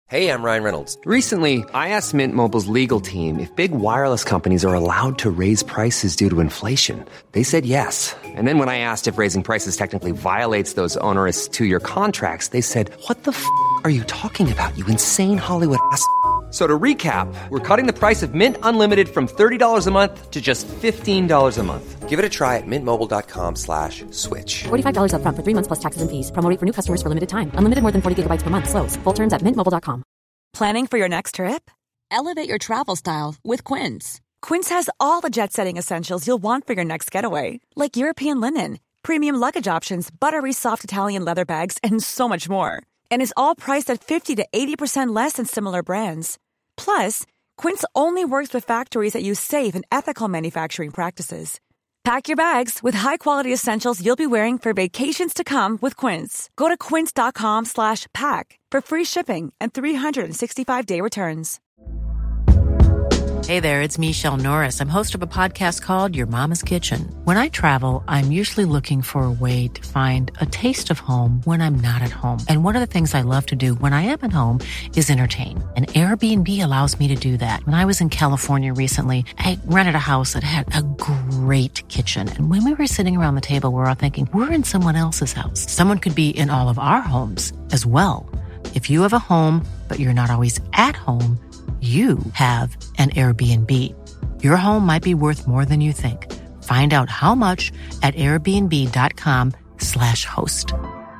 Hey, I'm Ryan Reynolds. Recently, I asked Mint Mobile's legal team if big wireless companies are allowed to raise prices due to inflation. They said yes. And then when I asked if raising prices technically violates those onerous two-year contracts, they said, "What the f*** are you talking about, you insane Hollywood ass?" So to recap, we're cutting the price of Mint Unlimited from $30 a month to just $15 a month. Give it a try at mintmobile.com/switch. $45 up front for 3 months plus taxes and fees. Promo rate for new customers for limited time. Unlimited more than 40 gigabytes per month. Slows full terms at mintmobile.com. Planning for your next trip? Elevate your travel style with Quince. Quince has all the jet-setting essentials you'll want for your next getaway, like European linen, premium luggage options, buttery soft Italian leather bags, and so much more. And is all priced at 50 to 80% less than similar brands. Plus, Quince only works with factories that use safe and ethical manufacturing practices. Pack your bags with high-quality essentials you'll be wearing for vacations to come with Quince. Go to quince.com/pack for free shipping and 365-day returns. Hey there, it's Michelle Norris. I'm host of a podcast called Your Mama's Kitchen. When I travel, I'm usually looking for a way to find a taste of home when I'm not at home. And one of the things I love to do when I am at home is entertain. And Airbnb allows me to do that. When I was in California recently, I rented a house that had a great kitchen. And when we were sitting around the table, we were all thinking, we're in someone else's house. Someone could be in all of our homes as well. If you have a home, but you're not always at home, you have an Airbnb. Your home might be worth more than you think. Find out how much at airbnb.com/host.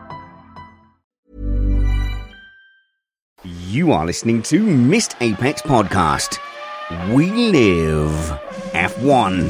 You are listening to Missed Apex Podcast. We live F1.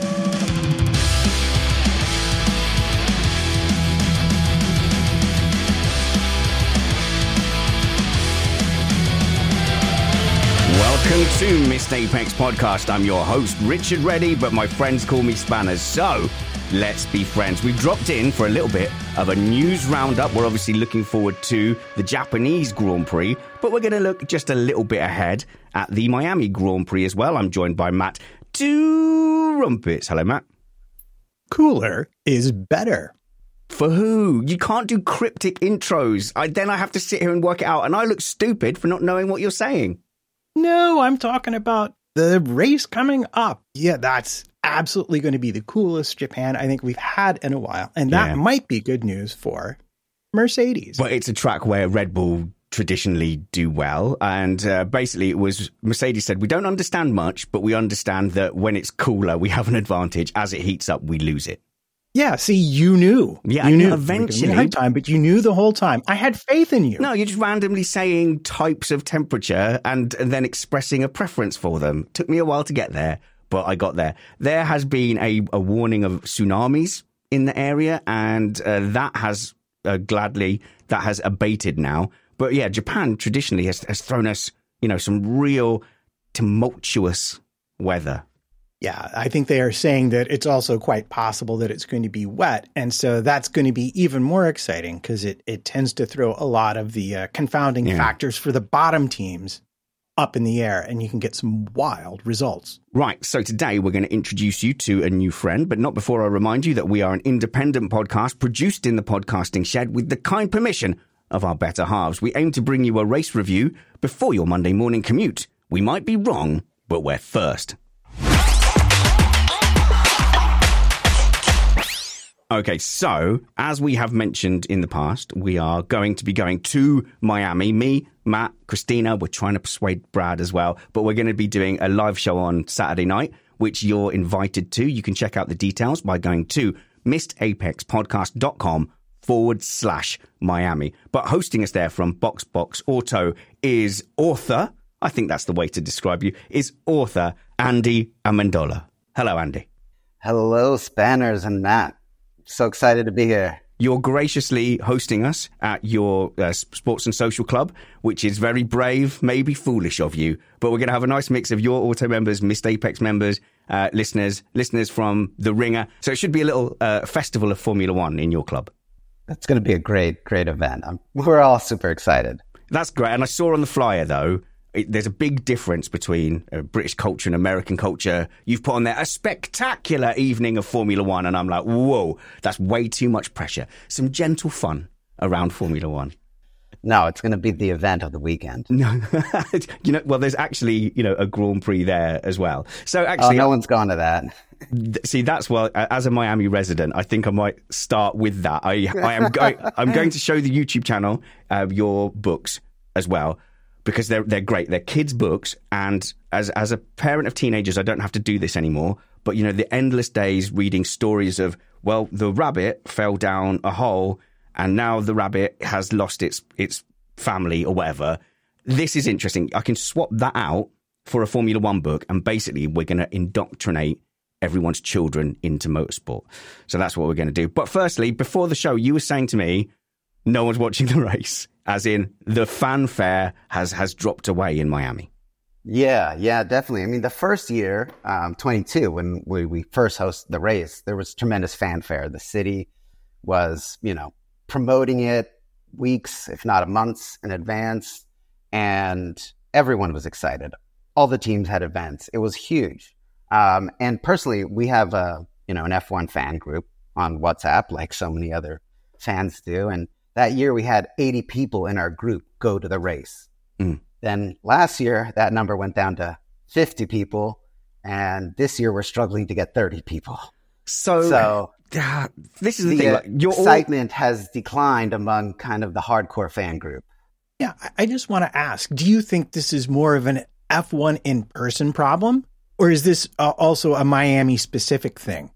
Welcome to Missed Apex Podcast. I'm your host, Richard Reddy, but my friends call me Spanners. So, let's be friends. We've dropped in for a little bit of a news roundup. We're obviously looking forward to the Japanese Grand Prix, but we're going to look just a little bit ahead at the Miami Grand Prix as well. I'm joined by Matt Two Rumpets. Hello, Matt. Cooler is better. For who? You can't do cryptic intros. Then I have to sit here and work it out, and I look stupid for not knowing what you're saying. No, I'm talking about the race coming up. Yeah, that's absolutely going to be the coolest Japan I think we've had in a while. And that might be good news for Mercedes. But it's a track where Red Bull traditionally do well. And basically it was, Mercedes said, we don't understand much, but we understand that when it's cooler, we have an advantage. As it heats up, we lose it. Yeah, see, you knew. Yeah, you knew eventually. Time, but you knew the whole time. I had faith in you. No, you're just randomly saying types of temperature and then expressing a preference for them. Took me a while to get there, but I got there. There has been a warning of tsunamis in the area, and that has that has abated now. But yeah, Japan traditionally has thrown us, some real tumultuous weather. Yeah, I think they are saying that it's also quite possible that it's going to be wet. And so that's going to be even more exciting because it tends to throw a lot of the confounding factors for the bottom teams up in the air, and you can get some wild results. Right. So today we're going to introduce you to a new friend, but not before I remind you that we are an independent podcast produced in the podcasting shed with the kind permission of our better halves. We aim to bring you a race review before your Monday morning commute. We might be wrong, but we're first. Okay, so as we have mentioned in the past, we are going to be going to Miami. Me, Matt, Christina, we're trying to persuade Brad as well, but we're going to be doing a live show on Saturday night, which you're invited to. You can check out the details by going to missedapexpodcast.com/Miami. But hosting us there from Box Auto is author, I think that's the way to describe you, is author Andy Amendola. Hello, Andy. Hello, Spanners and Matt. So excited to be here. You're graciously hosting us at your sports and social club, which is very brave, maybe foolish of you. But we're going to have a nice mix of your auto members, Missed Apex members, listeners from The Ringer. So it should be a little festival of Formula One in your club. That's going to be a great event. We're all super excited. That's great. And I saw on the flyer, though, there's a big difference between British culture and American culture. You've put on there a spectacular evening of Formula One, and I'm like, whoa, that's way too much pressure. Some gentle fun around Formula One. No, it's going to be the event of the weekend. No, well, there's actually, a Grand Prix there as well. So actually, no one's gone to that. See, that's why, as a Miami resident, I think I might start with that. I'm going to show the YouTube channel your books as well, because they're great. They're kids' books, and as a parent of teenagers, I don't have to do this anymore. But the endless days reading stories of, well, the rabbit fell down a hole, and now the rabbit has lost its family or whatever. This is interesting. I can swap that out for a Formula One book, and basically we're going to indoctrinate everyone's children into motorsport. So that's what we're going to do. But firstly, before the show, you were saying to me, no one's watching the race, as in the fanfare has dropped away in Miami. Yeah, definitely. I mean, the first year, 22, when we first hosted the race, there was tremendous fanfare. The city was, promoting it weeks, if not months in advance, and everyone was excited. All the teams had events. It was huge. And personally, we have an F1 fan group on WhatsApp, like so many other fans do. And that year we had 80 people in our group go to the race. Then last year, that number went down to 50 people. And this year we're struggling to get 30 people. So this is the thing. Your excitement has declined among kind of the hardcore fan group. Yeah, I just want to ask, do you think this is more of an F1 in-person problem? Or is this also a Miami-specific thing?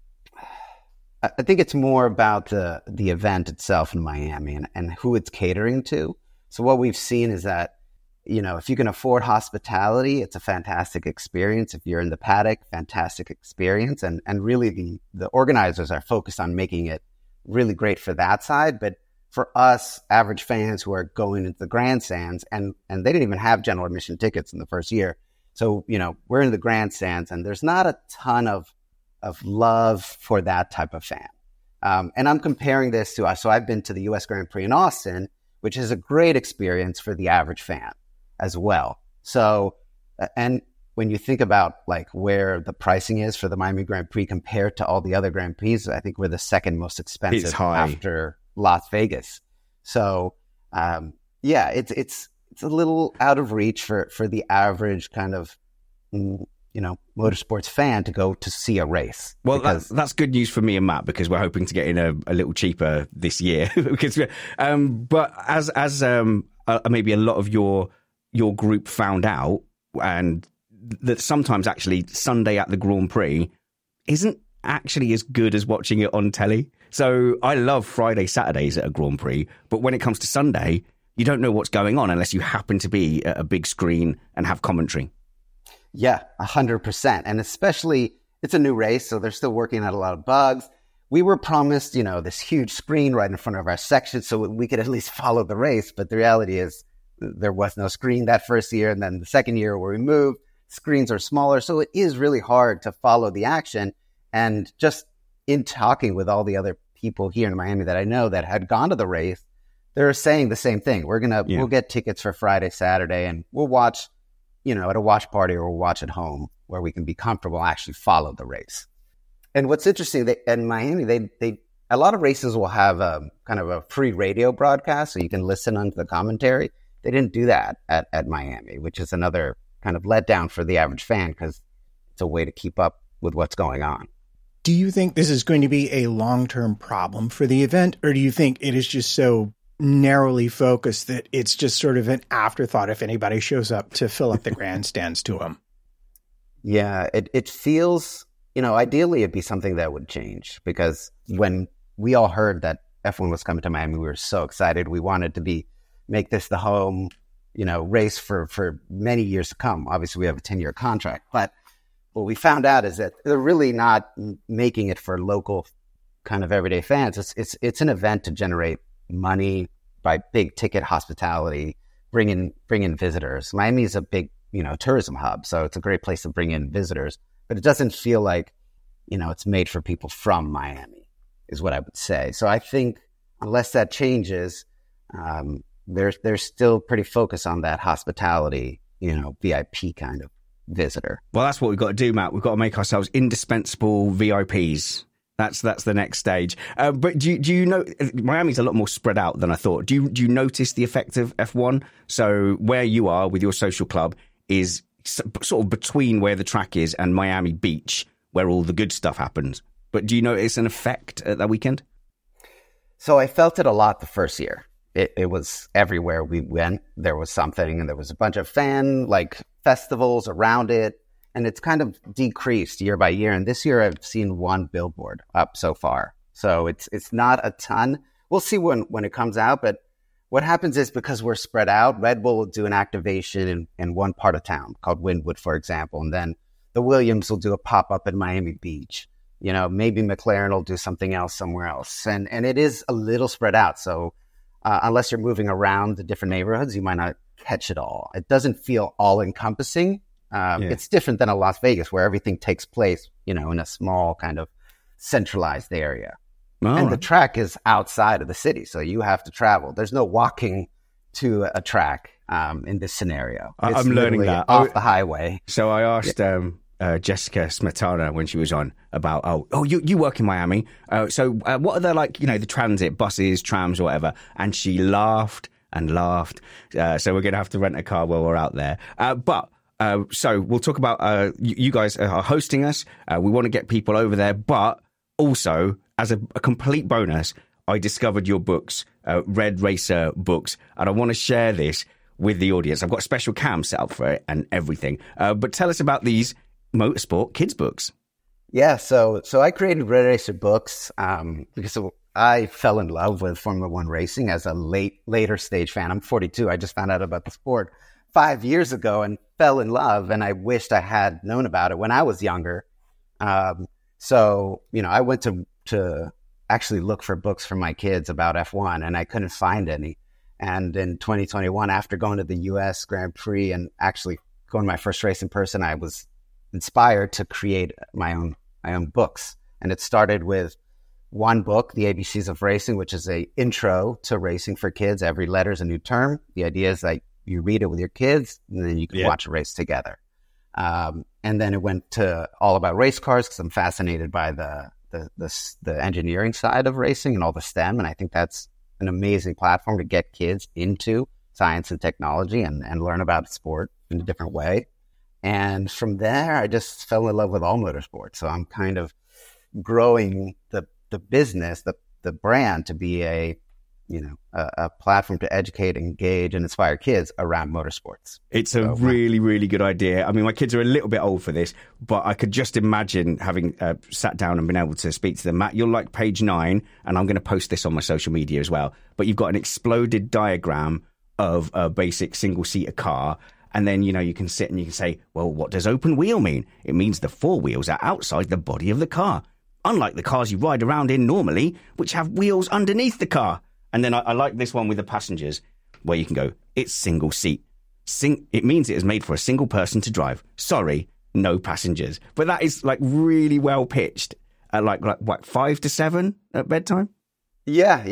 I think it's more about the event itself in Miami and who it's catering to. So what we've seen is that, if you can afford hospitality, it's a fantastic experience. If you're in the paddock, fantastic experience. And really the organizers are focused on making it really great for that side. But for us, average fans who are going into the grandstands, and they didn't even have general admission tickets in the first year. So, we're in the grandstands, and there's not a ton of love for that type of fan. And I'm comparing this to so I've been to the U.S. Grand Prix in Austin, which is a great experience for the average fan as well. So, and when you think about like where the pricing is for the Miami Grand Prix compared to all the other Grand Prix, I think we're the second most expensive after Las Vegas. So, it's a little out of reach for the average kind of, motorsports fan to go to see a race. Well, that's good news for me and Matt, because we're hoping to get in a little cheaper this year. Because, but as maybe a lot of your group found out, and that sometimes actually Sunday at the Grand Prix isn't actually as good as watching it on telly. So I love Friday, Saturdays at a Grand Prix, but when it comes to Sunday, you don't know what's going on unless you happen to be at a big screen and have commentary. Yeah, 100%. And especially, it's a new race, so they're still working out a lot of bugs. We were promised, this huge screen right in front of our section so we could at least follow the race. But the reality is there was no screen that first year. And then the second year where we moved, screens are smaller. So it is really hard to follow the action. And just in talking with all the other people here in Miami that I know that had gone to the race, they're saying the same thing. We'll get tickets for Friday, Saturday, and we'll watch, at a watch party, or we'll watch at home where we can be comfortable, actually follow the race. And what's interesting, in Miami, they a lot of races will have a kind of a free radio broadcast, so you can listen onto the commentary. They didn't do that at Miami, which is another kind of letdown for the average fan, because it's a way to keep up with what's going on. Do you think this is going to be a long-term problem for the event, or do you think it is just so narrowly focused that it's just sort of an afterthought if anybody shows up to fill up the grandstands to them? Yeah, it feels, ideally it'd be something that would change, because when we all heard that F1 was coming to Miami, we were so excited. We wanted to make this the home, race for many years to come. Obviously, we have a 10-year contract, but what we found out is that they're really not making it for local kind of everyday fans. It's an event to generate money by big ticket hospitality, bring in visitors. Miami is a big, tourism hub, so it's a great place to bring in visitors, but it doesn't feel like, it's made for people from Miami, is what I would say. So I think unless that changes, they're still pretty focused on that hospitality, VIP kind of visitor. Well, that's what we've got to do, Matt. We've got to make ourselves indispensable VIPs That's the next stage. But do you know, Miami's a lot more spread out than I thought. Do you notice the effect of F1? So where you are with your social club is sort of between where the track is and Miami Beach, where all the good stuff happens. But do you notice an effect at that weekend? So I felt it a lot the first year. It was everywhere we went. There was something, and there was a bunch of fan festivals around it. And it's kind of decreased year by year. And this year I've seen one billboard up so far. So it's not a ton. We'll see when it comes out. But what happens is, because we're spread out, Red Bull will do an activation in one part of town called Wynwood, for example. And then the Williams will do a pop-up in Miami Beach. You know, maybe McLaren will do something else somewhere else. And it is a little spread out. So unless you're moving around the different neighborhoods, you might not catch it all. It doesn't feel all-encompassing. It's different than a Las Vegas, where everything takes place, in a small kind of centralized area. And the track is outside of the city, so you have to travel. There's no walking to a track in this scenario. I'm learning that. Off the highway. So I asked Jessica Smetana when she was on about, you work in Miami. So what are they like, the transit, buses, trams or whatever? And she laughed and laughed. So we're going to have to rent a car while we're out there. So we'll talk about you guys are hosting us. We want to get people over there. But also, as a complete bonus, I discovered your books, Red Racer books. And I want to share this with the audience. I've got a special cam set up for it and everything. But tell us about these motorsport kids books. Yeah, so I created Red Racer books because I fell in love with Formula One racing as a later stage fan. I'm 42. I just found out about the sport 5 years ago and fell in love, and I wished I had known about it when I was younger. So I went to actually look for books for my kids about F1, and I couldn't find any. And in 2021, after going to the U.S. Grand Prix and actually going to my first race in person, I was inspired to create my own books. And it started with one book, The ABCs of Racing, which is an intro to racing for kids. Every letter is a new term. The idea is you read it with your kids, and then you can watch a race together. And then it went to all about race cars, because I'm fascinated by the engineering side of racing and all the STEM. And I think that's an amazing platform to get kids into science and technology and learn about sport in a different way. And from there, I just fell in love with all motorsports. So I'm kind of growing the business, the brand, to be a platform to educate, engage, and inspire kids around motorsports. It's a really, really good idea. I mean, my kids are a little bit old for this, but I could just imagine having sat down and been able to speak to them. Matt, you'll like page 9, and I'm going to post this on my social media as well. But you've got an exploded diagram of a basic single-seater car. And then, you can sit and you can say, well, what does open wheel mean? It means the 4 wheels are outside the body of the car, unlike the cars you ride around in normally, which have wheels underneath the car. And then I like this one with the passengers, where you can go, it's single seat. It means it is made for a single person to drive. Sorry, no passengers. But that is really well pitched at what, 5 to 7 at bedtime? Yeah.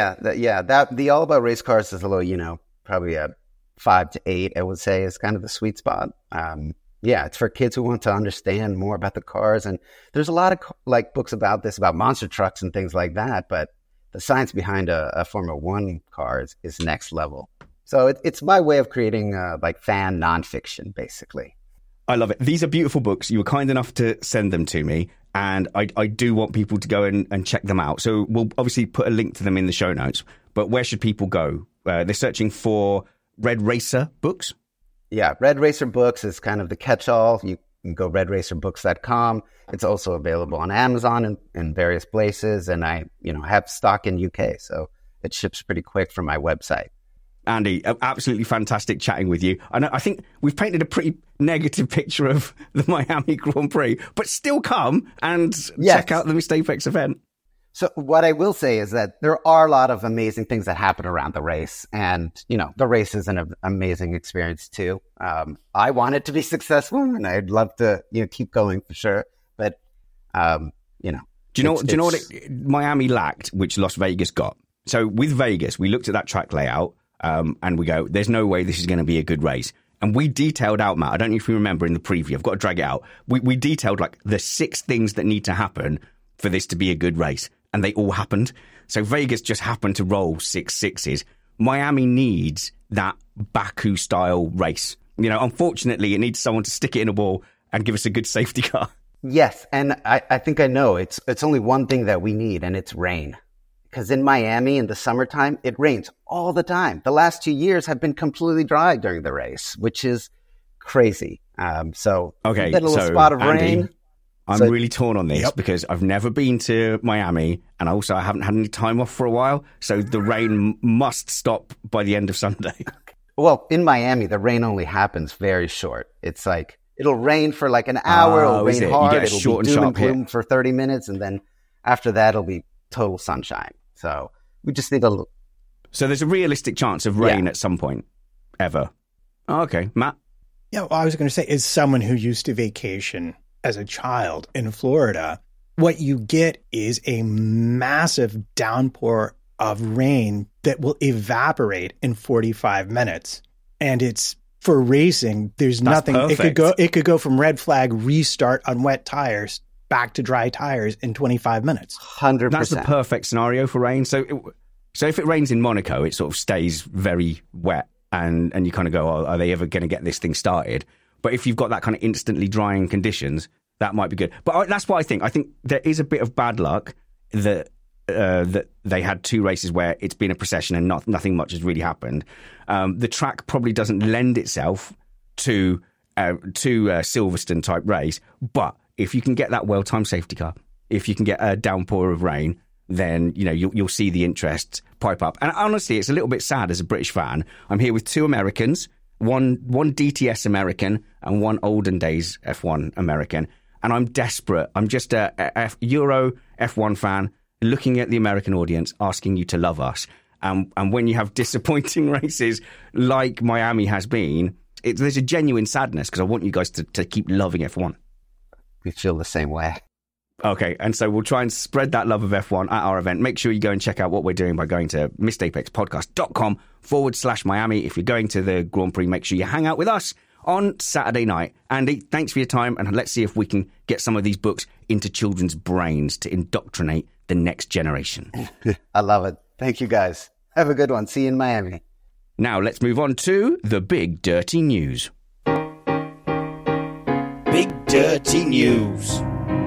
The All About Race Cars is a little, probably a 5 to 8, I would say, is kind of the sweet spot. It's for kids who want to understand more about the cars. And there's a lot of books about this, about monster trucks and things like that. But the science behind a Formula One car is next level. So it's my way of creating fan nonfiction, basically. I love it. These are beautiful books. You were kind enough to send them to me, and I do want people to go and check them out. So we'll obviously put a link to them in the show notes. But where should people go? They're searching for Red Racer books? Yeah, Red Racer books is kind of the catch-all. You can go redracerbooks.com. It's also available on Amazon and various places. And I have stock in UK, so it ships pretty quick from my website. Andy, absolutely fantastic chatting with you. I think we've painted a pretty negative picture of the Miami Grand Prix, but still come and check out the Mistaphex event. So what I will say is that there are a lot of amazing things that happen around the race. And, the race is an amazing experience too. I want it to be successful, and I'd love to, keep going for sure. But, Do you know what Miami lacked, which Las Vegas got? So with Vegas, we looked at that track layout and we go, there's no way this is going to be a good race. And we detailed out, Matt, I don't know if you remember in the preview, I've got to drag it out. We detailed the 6 things that need to happen for this to be a good race, and they all happened. So Vegas just happened to roll 6 6s. Miami needs that Baku-style race. You know, unfortunately, it needs someone to stick it in a wall and give us a good safety car. Yes, and I think I know. It's only one thing that we need, and it's rain. Because in Miami in the summertime, it rains all the time. The last 2 years have been completely dry during the race, which is crazy. So okay, a little so spot of Andy, rain. I'm really torn on this because I've never been to Miami, and also I haven't had any time off for a while. So the rain must stop by the end of Sunday. Well, in Miami, the rain only happens very short. It's like it'll rain for like an hour. It'll rain hard. It'll be doom and gloom for 30 minutes, and then after that, it'll be total sunshine. So we just need a little. So there's a realistic chance of rain at some point, ever. Oh, okay, Matt. Yeah, well, I was going to say, as someone who used to vacation as a child in Florida, what you get is a massive downpour of rain that will evaporate in 45 minutes. And it's for racing, there's nothing. Perfect. It could go from red flag restart on wet tires back to dry tires in 25 minutes. 100%. That's the perfect scenario for rain. So if it rains in Monaco, it sort of stays very wet and you kind of go, oh, are they ever going to get this thing started? But if you've got that kind of instantly drying conditions, that might be good. But that's what I think. I think there is a bit of bad luck that they had 2 races where it's been a procession and nothing much has really happened. The track probably doesn't lend itself to a Silverstone type race. But if you can get that well-timed safety car, if you can get a downpour of rain, then you'll see the interest pipe up. And honestly, it's a little bit sad as a British fan. I'm here with 2 Americans. One DTS American and one olden days F1 American. And I'm desperate. I'm just a Euro F1 fan looking at the American audience, asking you to love us. And when you have disappointing races like Miami has been, there's a genuine sadness because I want you guys to keep loving F1. We feel the same way. Okay, and so we'll try and spread that love of F1 at our event. Make sure you go and check out what we're doing by going to missedapexpodcast.com/Miami. If you're going to the Grand Prix, make sure you hang out with us on Saturday night. Andy, thanks for your time, and let's see if we can get some of these books into children's brains to indoctrinate the next generation. I love it. Thank you, guys. Have a good one. See you in Miami. Now let's move on to the big dirty news. Big dirty news.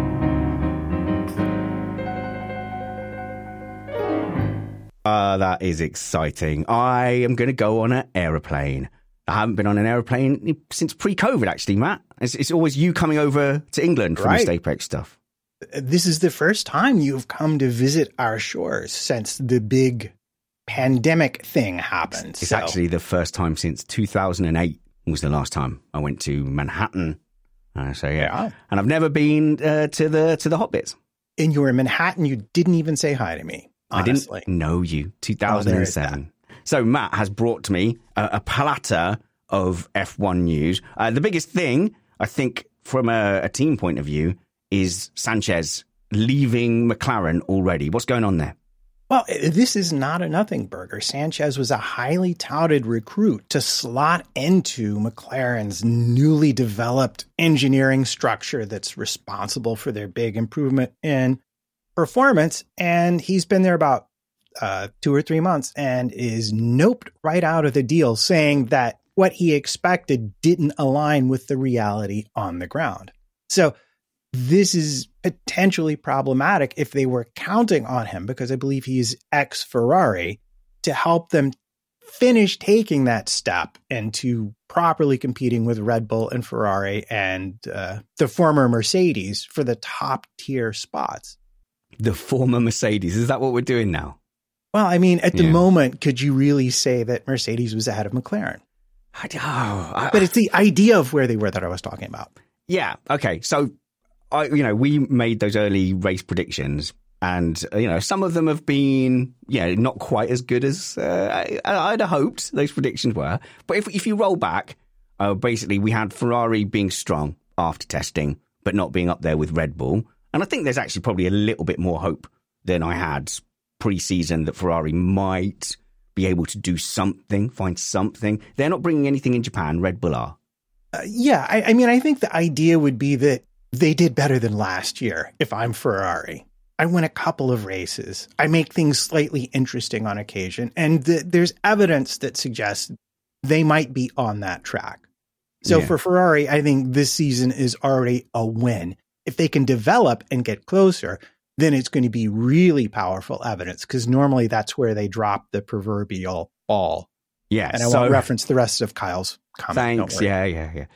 That is exciting. I am going to go on an aeroplane. I haven't been on an aeroplane since pre-COVID, actually, Matt. It's always you coming over to England for Missed Apex stuff. This is the first time you've come to visit our shores since the big pandemic thing happened. It's actually the first time since 2008 was the last time I went to Manhattan. And I've never been to the hot bits. And you were in Manhattan. You didn't even say hi to me. Honestly. I didn't know you. 2007. So Matt has brought to me a platter of F1 news. The biggest thing, I think, from a team point of view, is Sanchez leaving McLaren already. What's going on there? Well, this is not a nothing burger. Sanchez was a highly touted recruit to slot into McLaren's newly developed engineering structure that's responsible for their big improvement in performance. And he's been there about 2 or 3 months and is noped right out of the deal, saying that what he expected didn't align with the reality on the ground. So this is potentially problematic if they were counting on him, because I believe he's ex-Ferrari, to help them finish taking that step into properly competing with Red Bull and Ferrari and the former Mercedes for the top tier spots. The former Mercedes. Is that what we're doing now? Well, I mean, at the moment, could you really say that Mercedes was ahead of McLaren? But it's the idea of where they were that I was talking about. Yeah. Okay. So, we made those early race predictions, and, some of them have been, not quite as good as I'd have hoped those predictions were. But if you roll back, basically we had Ferrari being strong after testing, but not being up there with Red Bull. And I think there's actually probably a little bit more hope than I had pre-season that Ferrari might be able to do something, find something. They're not bringing anything in Japan. Red Bull are. I mean, I think the idea would be that they did better than last year if I'm Ferrari. I win a couple of races. I make things slightly interesting on occasion. And there's evidence that suggests they might be on that track. So for Ferrari, I think this season is already a win. If they can develop and get closer, then it's going to be really powerful evidence, because normally that's where they drop the proverbial ball. Yeah. And I won't reference the rest of Kyle's comment. Thanks. Yeah.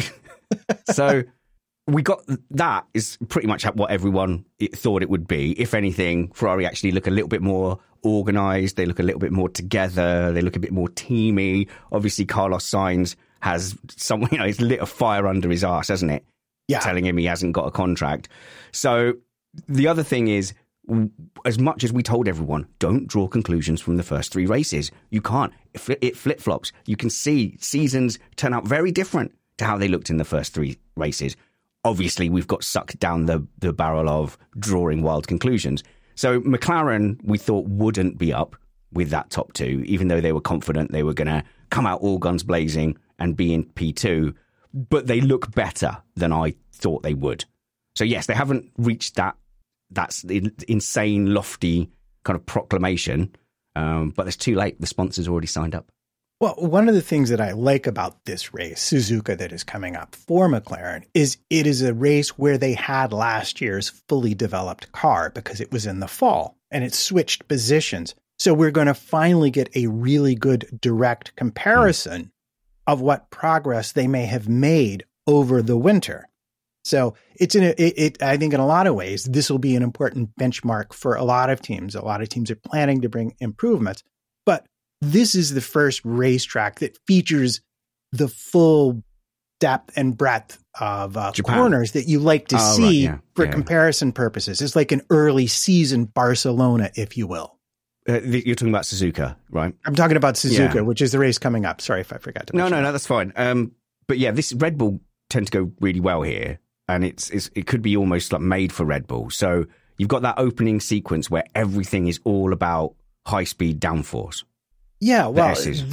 So we got that is pretty much what everyone thought it would be. If anything, Ferrari actually look a little bit more organized. They look a little bit more together. They look a bit more teamy. Obviously, Carlos Sainz has he's lit a fire under his arse, hasn't it? Yeah. Telling him he hasn't got a contract. So the other thing is, as much as we told everyone, don't draw conclusions from the first 3 races. You can't. It flip-flops. You can see seasons turn out very different to how they looked in the first 3 races. Obviously, we've got sucked down the barrel of drawing wild conclusions. So McLaren, we thought, wouldn't be up with that top 2, even though they were confident they were going to come out all guns blazing and be in P2. But they look better than I thought they would. So yes, they haven't reached that's the insane, lofty kind of proclamation. But it's too late. The sponsor's already signed up. Well, one of the things that I like about this race, Suzuka, that is coming up for McLaren, is it is a race where they had last year's fully developed car because it was in the fall and it switched positions. So we're going to finally get a really good direct comparison of what progress they may have made over the winter. So I think in a lot of ways, this will be an important benchmark for a lot of teams. A lot of teams are planning to bring improvements, but this is the first racetrack that features the full depth and breadth of corners that you like to see for comparison purposes. It's like an early season Barcelona, if you will. You're talking about Suzuka, right? I'm talking about Suzuka, which is the race coming up. Sorry if I forgot to mention. No, that's fine. But yeah, this Red Bull tend to go really well here, and it could be almost like made for Red Bull. So you've got that opening sequence where everything is all about high-speed downforce. Yeah, well,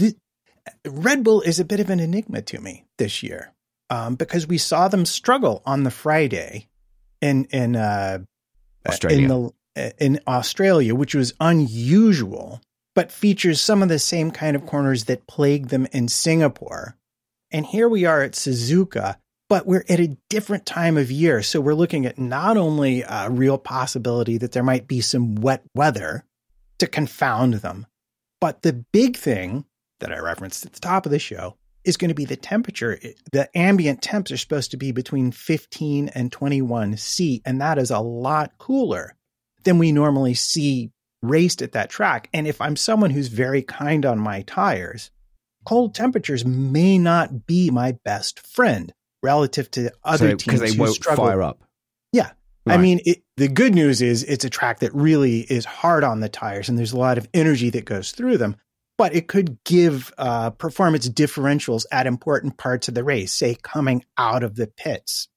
Red Bull is a bit of an enigma to me this year, because we saw them struggle on the Friday in Australia. In Australia, which was unusual, but features some of the same kind of corners that plagued them in Singapore. And here we are at Suzuka, but we're at a different time of year. So we're looking at not only a real possibility that there might be some wet weather to confound them, but the big thing that I referenced at the top of the show is going to be the temperature. The ambient temps are supposed to be between 15 and 21 C, and that is a lot cooler than we normally see raced at that track. And if I'm someone who's very kind on my tires, cold temperatures may not be my best friend relative to other teams because they won't fire up. Yeah. Right. I mean, the good news is it's a track that really is hard on the tires and there's a lot of energy that goes through them, but it could give performance differentials at important parts of the race, say coming out of the pits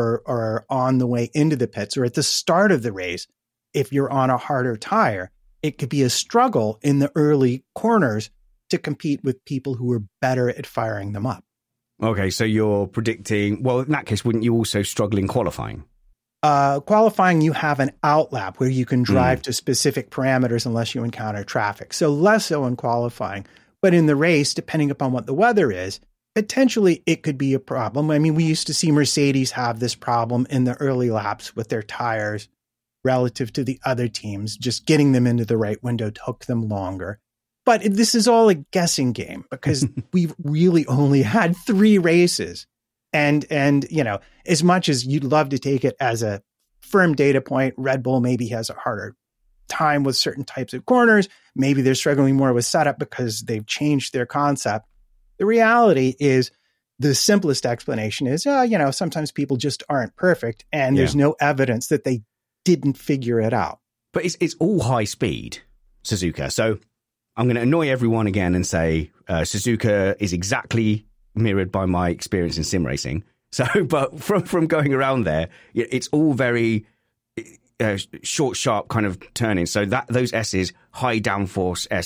or on the way into the pits or at the start of the race. If you're on a harder tire, it could be a struggle in the early corners to compete with people who are better at firing them up. Okay, so you're predicting, well, in that case, wouldn't you also struggle in qualifying? Qualifying, you have an outlap where you can drive to specific parameters unless you encounter traffic. So less so in qualifying. But in the race, depending upon what the weather is, potentially it could be a problem. I mean, we used to see Mercedes have this problem in the early laps with their tires relative to the other teams. Just getting them into the right window took them longer. But this is all a guessing game because we've really only had 3 races. And you know, as much as you'd love to take it as a firm data point, Red Bull maybe has a harder time with certain types of corners. Maybe they're struggling more with setup because they've changed their concept. The reality is the simplest explanation is, you know, sometimes people just aren't perfect and there's no evidence that they didn't figure it out. But it's all high speed, Suzuka. So I'm going to annoy everyone again and say Suzuka is exactly mirrored by my experience in sim racing. So, but from going around there, it's all very short, sharp kind of turning. So that those S's, high downforce S's,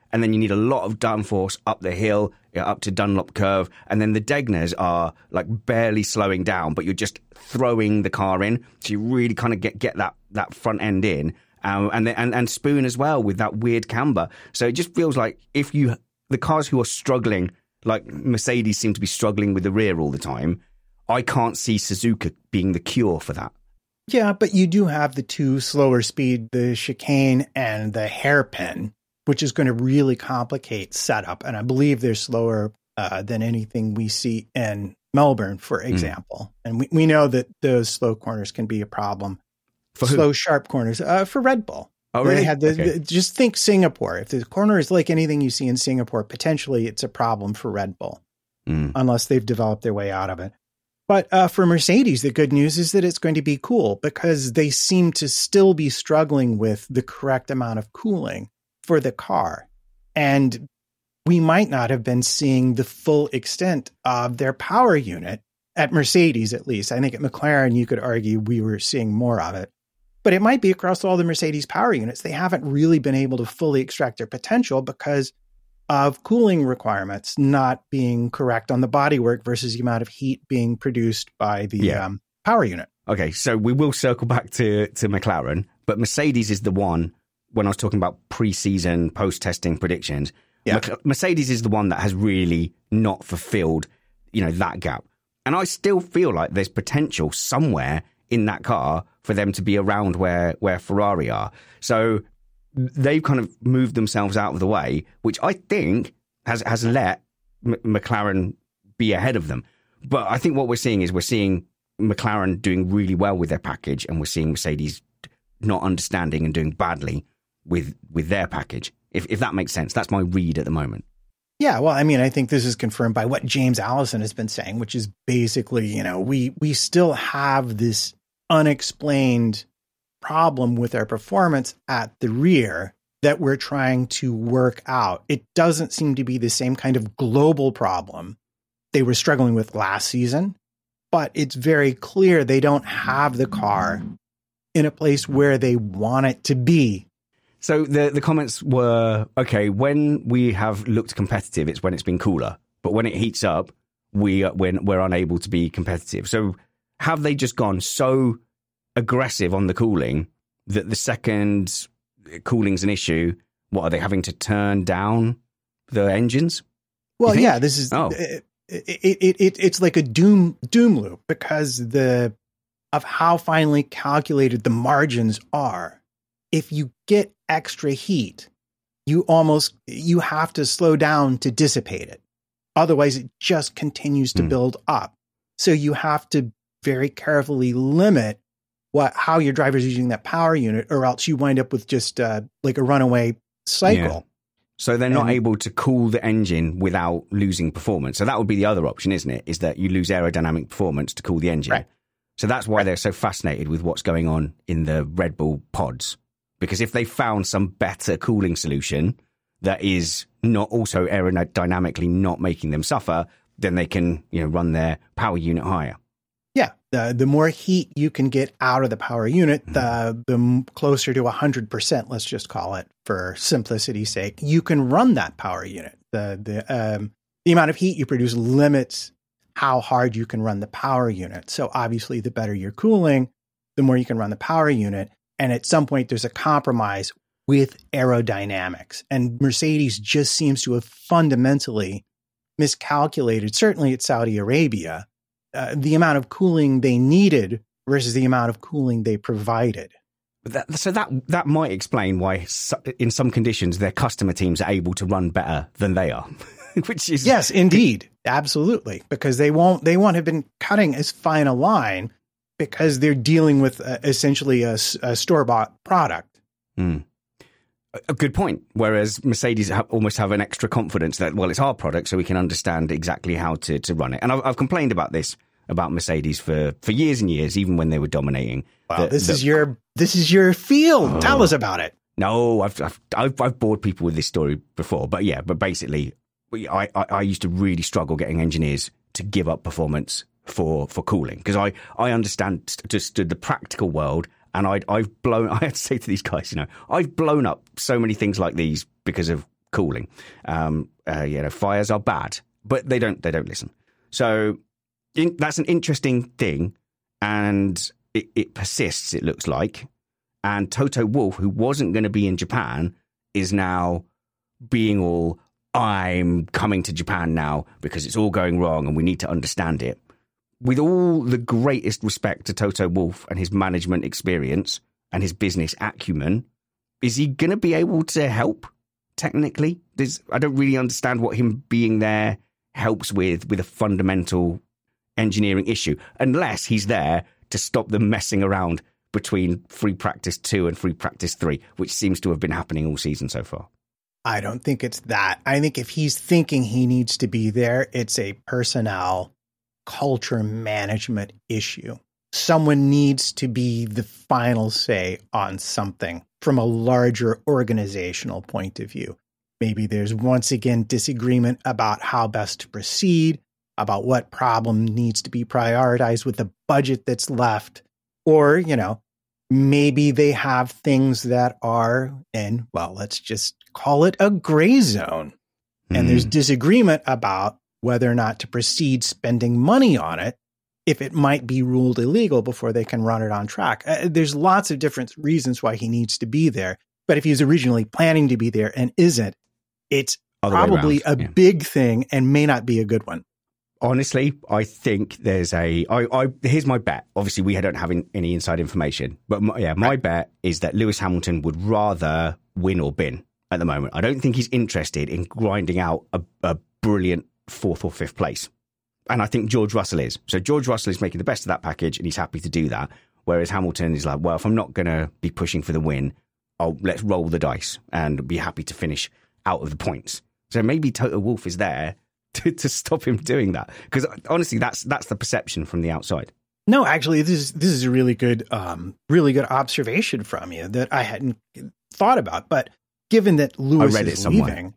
and then you need a lot of downforce up the hill, up to Dunlop Curve, and then the Degners are like barely slowing down, but you're just throwing the car in, so you really kind of get that front end in, and Spoon as well with that weird camber. So it just feels like the cars who are struggling, like Mercedes seem to be struggling with the rear all the time, I can't see Suzuka being the cure for that. Yeah, but you do have the two slower speed, the chicane and the hairpin, which is going to really complicate setup. And I believe they're slower than anything we see in Melbourne, for example. And we know that those slow corners can be a problem. Slow, sharp corners for Red Bull. Oh, really? They had just think Singapore. If the corner is like anything you see in Singapore, potentially it's a problem for Red Bull, unless they've developed their way out of it. But for Mercedes, the good news is that it's going to be cool because they seem to still be struggling with the correct amount of cooling for the car. And we might not have been seeing the full extent of their power unit at Mercedes, at least. I think at McLaren, you could argue we were seeing more of it. But it might be across all the Mercedes power units. They haven't really been able to fully extract their potential because of cooling requirements not being correct on the bodywork versus the amount of heat being produced by the power unit. Okay, so we will circle back to McLaren, but Mercedes is the one, when I was talking about pre-season, post-testing predictions, Mercedes is the one that has really not fulfilled, that gap. And I still feel like there's potential somewhere in that car for them to be around where Ferrari are. So they've kind of moved themselves out of the way, which I think has let McLaren be ahead of them. But I think what we're seeing McLaren doing really well with their package, and we're seeing Mercedes not understanding and doing badly with their package. If that makes sense, that's my read at the moment. Yeah, well, I mean, I think this is confirmed by what James Allison has been saying, which is basically, we still have this unexplained problem with our performance at the rear that we're trying to work out. It doesn't seem to be the same kind of global problem they were struggling with last season, but it's very clear they don't have the car in a place where they want it to be. So the comments were, okay, when we have looked competitive, it's when it's been cooler. But when it heats up, we're unable to be competitive. So have they just gone so aggressive on the cooling that the second cooling's an issue, what are they having to turn down the engines? Well, yeah, this is it's like a doom loop because of how finely calculated the margins are. If you get extra heat, you have to slow down to dissipate it. Otherwise, it just continues to build up. So you have to very carefully limit how your driver's using that power unit, or else you wind up with just like a runaway cycle. Yeah. So they're not able to cool the engine without losing performance. So that would be the other option, isn't it? Is that you lose aerodynamic performance to cool the engine. Right. So that's why they're so fascinated with what's going on in the Red Bull pods. Because if they found some better cooling solution that is not also aerodynamically not making them suffer, then they can, run their power unit higher. Yeah, the more heat you can get out of the power unit, the closer to 100%, let's just call it for simplicity's sake, you can run that power unit. The amount of heat you produce limits how hard you can run the power unit. So obviously, the better you're cooling, the more you can run the power unit. And at some point, there's a compromise with aerodynamics. And Mercedes just seems to have fundamentally miscalculated, certainly at Saudi Arabia, the amount of cooling they needed versus the amount of cooling they provided. So that might explain why in some conditions their customer teams are able to run better than they are. Which is yes, indeed. Absolutely. Because they won't have been cutting as fine a line because they're dealing with essentially a store-bought product. A good point. Whereas Mercedes almost have an extra confidence that, well, it's our product, so we can understand exactly how to run it. And I've complained about this, about Mercedes for years and years, even when they were dominating. Well, this is your field. Tell us about it. No, I've bored people with this story before, but basically, I used to really struggle getting engineers to give up performance for cooling because I understood the practical world, and I had to say to these guys, I've blown up so many things like these because of cooling. Fires are bad, but they don't listen. So that's an interesting thing, and it persists, it looks like. And Toto Wolff, who wasn't going to be in Japan, is now being all, I'm coming to Japan now because it's all going wrong and we need to understand it. With all the greatest respect to Toto Wolff and his management experience and his business acumen, is he going to be able to help technically? I don't really understand what him being there helps with a fundamental engineering issue, unless he's there to stop them messing around between Free Practice 2 and Free Practice 3, which seems to have been happening all season so far. I don't think it's that. I think if he's thinking he needs to be there, it's a personnel culture management issue. Someone needs to be the final say on something from a larger organizational point of view. Maybe there's once again disagreement about how best to proceed, about what problem needs to be prioritized with the budget that's left. Or, maybe they have things that are in, well, let's just call it a gray zone. And there's disagreement about whether or not to proceed spending money on it if it might be ruled illegal before they can run it on track. There's lots of different reasons why he needs to be there. But if he was originally planning to be there and isn't, it's probably a big thing and may not be a good one. Honestly, I think there's here's my bet. Obviously, we don't have any inside information. But my bet is that Lewis Hamilton would rather win or bin at the moment. I don't think he's interested in grinding out a brilliant 4th or 5th place. And I think George Russell is. So George Russell is making the best of that package and he's happy to do that. Whereas Hamilton is like, well, if I'm not going to be pushing for the win, let's roll the dice and be happy to finish out of the points. So maybe Toto Wolff is there to stop him doing that. Because honestly, that's the perception from the outside. No, actually, this is a really good observation from you that I hadn't thought about. But given that Lewis is leaving,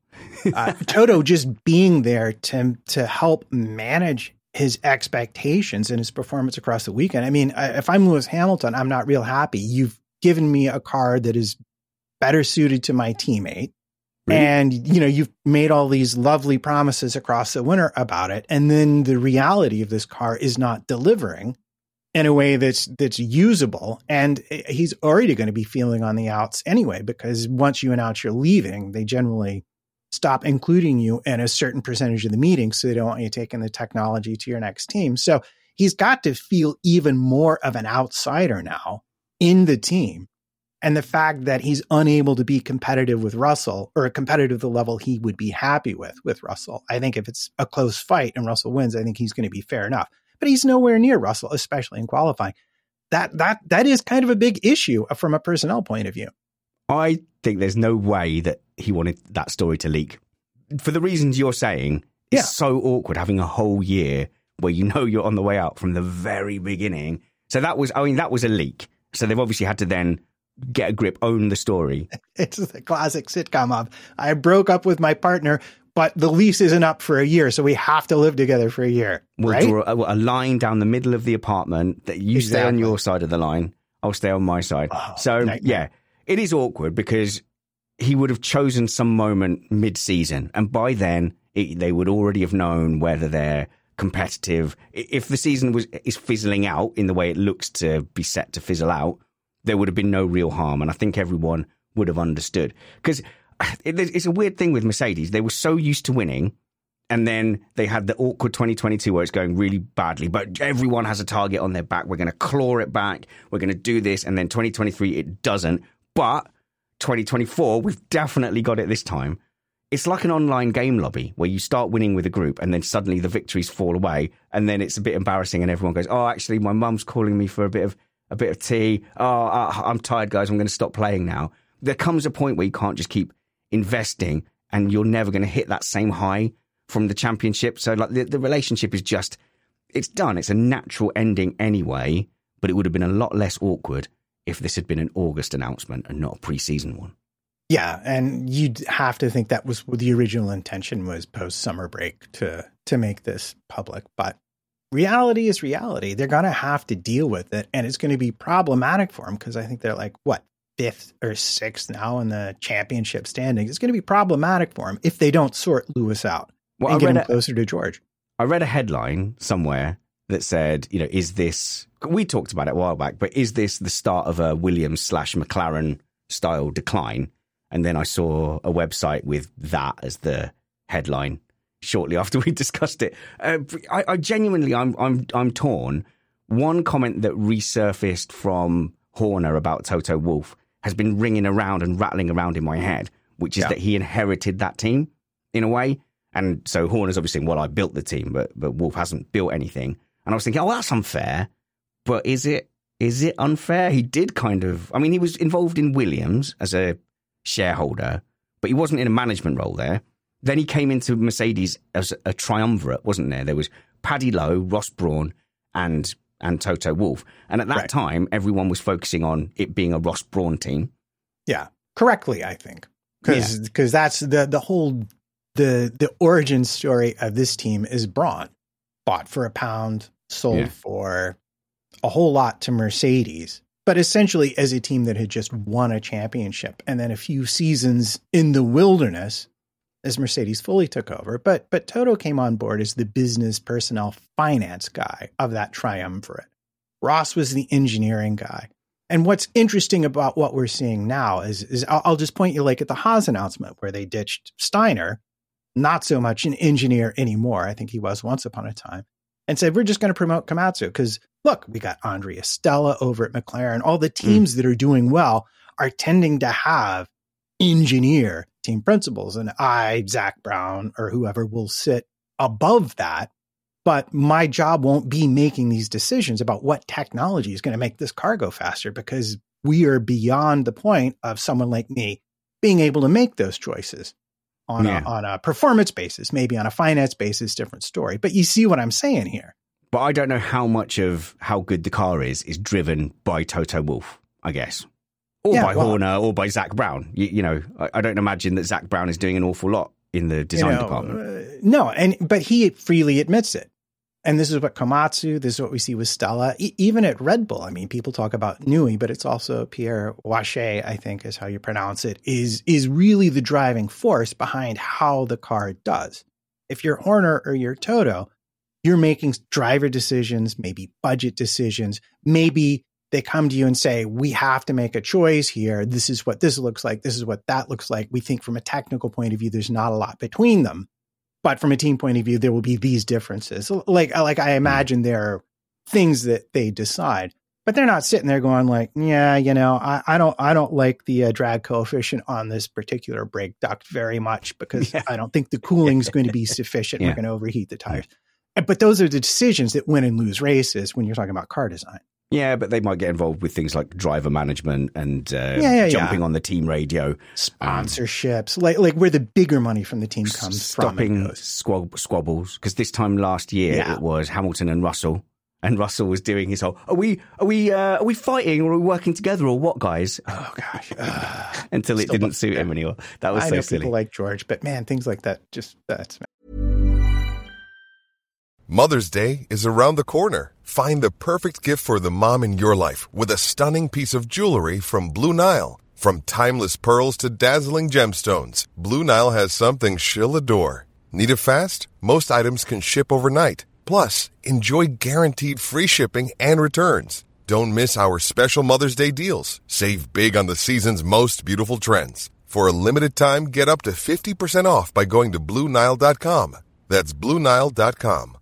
Toto just being there to help manage his expectations and his performance across the weekend. I mean, if I'm Lewis Hamilton, I'm not real happy. You've given me a car that is better suited to my teammate. Really? And, you've made all these lovely promises across the winter about it. And then the reality of this car is not delivering in a way that's usable. And he's already going to be feeling on the outs anyway, because once you announce you're leaving, they generally stop including you in a certain percentage of the meetings. So they don't want you taking the technology to your next team. So he's got to feel even more of an outsider now in the team. And the fact that he's unable to be competitive with Russell, or competitive the level he would be happy with Russell. I think if it's a close fight and Russell wins, I think he's going to be fair enough. But he's nowhere near Russell, especially in qualifying. That is kind of a big issue from a personnel point of view. I think there's no way that he wanted that story to leak. For the reasons you're saying, it's so awkward having a whole year where you're on the way out from the very beginning. So that was a leak. So they've obviously had to then get a grip, own the story. It's the classic sitcom of, I broke up with my partner, but the lease isn't up for a year, so we have to live together for a year. We'll right? draw a line down the middle of the apartment that you stay on your side of the line, I'll stay on my side. Oh, so, it is awkward because he would have chosen some moment mid-season, and by then they would already have known whether they're competitive. If the season is fizzling out in the way it looks to be set to fizzle out, there would have been no real harm. And I think everyone would have understood. Because it's a weird thing with Mercedes. They were so used to winning. And then they had the awkward 2022 where it's going really badly. But everyone has a target on their back. We're going to claw it back. We're going to do this. And then 2023, it doesn't. But 2024, we've definitely got it this time. It's like an online game lobby where you start winning with a group and then suddenly the victories fall away. And then it's a bit embarrassing and everyone goes, oh, actually, my mum's calling me for a bit of tea. Oh, I'm tired, guys. I'm going to stop playing now. There comes a point where you can't just keep investing and you're never going to hit that same high from the championship. So like the relationship is just, it's done. It's a natural ending anyway, but it would have been a lot less awkward if this had been an August announcement and not a pre-season one. Yeah, and you'd have to think that was what the original intention was post-summer break to make this public. But reality is reality. They're going to have to deal with it, and it's going to be problematic for them because I think they're like, 15 5th or 6th now in the championship standings. It's going to be problematic for him if they don't sort Lewis out and get him closer to George. I read a headline somewhere that said, is this, we talked about it a while back, but is this the start of a Williams/McLaren style decline? And then I saw a website with that as the headline shortly after we discussed it. I genuinely, I'm torn. One comment that resurfaced from Horner about Toto Wolff has been ringing around and rattling around in my head, which is that he inherited that team in a way. And so Horner's obviously saying, well, I built the team, but Wolff hasn't built anything. And I was thinking, that's unfair. But is it unfair? He did he was involved in Williams as a shareholder, but he wasn't in a management role there. Then he came into Mercedes as a triumvirate, wasn't there? There was Paddy Lowe, Ross Brawn, and Toto Wolff. And at that time, everyone was focusing on it being a Ross Brawn team. Yeah, correctly, I think. Because that's the whole, the origin story of this team is Brawn. Bought for £1, sold for a whole lot to Mercedes. But essentially as a team that had just won a championship. And then a few seasons in the wilderness as Mercedes fully took over. But Toto came on board as the business personnel finance guy of that triumvirate. Ross was the engineering guy. And what's interesting about what we're seeing now is I'll just point you like at the Haas announcement where they ditched Steiner, not so much an engineer anymore. I think he was once upon a time, and said, we're just going to promote Komatsu because look, we got Andrea Stella over at McLaren. All the teams that are doing well are tending to have engineer team principals, and Zach Brown or whoever will sit above that. But my job won't be making these decisions about what technology is going to make this car go faster because we are beyond the point of someone like me being able to make those choices on a performance basis, maybe on a finance basis, different story. But you see what I'm saying here. But I don't know how much of how good the car is driven by Toto Wolff, I guess. Or by Horner or by Zach Brown. I don't imagine that Zach Brown is doing an awful lot in the design department. No, but he freely admits it. And this is what Komatsu, this is what we see with Stella. Even at Red Bull, I mean, people talk about Nui, but it's also Pierre Wache, I think is how you pronounce it, is really the driving force behind how the car does. If you're Horner or you're Toto, you're making driver decisions, maybe budget decisions. Maybe they come to you and say, we have to make a choice here. This is what this looks like. This is what that looks like. We think from a technical point of view, there's not a lot between them. But from a team point of view, there will be these differences. Like I imagine there are things that they decide, but they're not sitting there going like, I don't like the drag coefficient on this particular brake duct very much because I don't think the cooling is going to be sufficient. We're going to overheat the tires. But those are the decisions that win and lose races when you're talking about car design. Yeah, but they might get involved with things like driver management and jumping on the team radio. Sponsorships, like where the bigger money from the team comes stopping squabbles. Because this time last year it was Hamilton and Russell. And Russell was doing his whole, are we fighting or are we working together or what, guys? Oh, gosh. Until it didn't suit him anymore. That was so silly. I know people like George, but man, things like that, that's... Mother's Day is around the corner. Find the perfect gift for the mom in your life with a stunning piece of jewelry from Blue Nile. From timeless pearls to dazzling gemstones, Blue Nile has something she'll adore. Need it fast? Most items can ship overnight. Plus, enjoy guaranteed free shipping and returns. Don't miss our special Mother's Day deals. Save big on the season's most beautiful trends. For a limited time, get up to 50% off by going to BlueNile.com. That's BlueNile.com.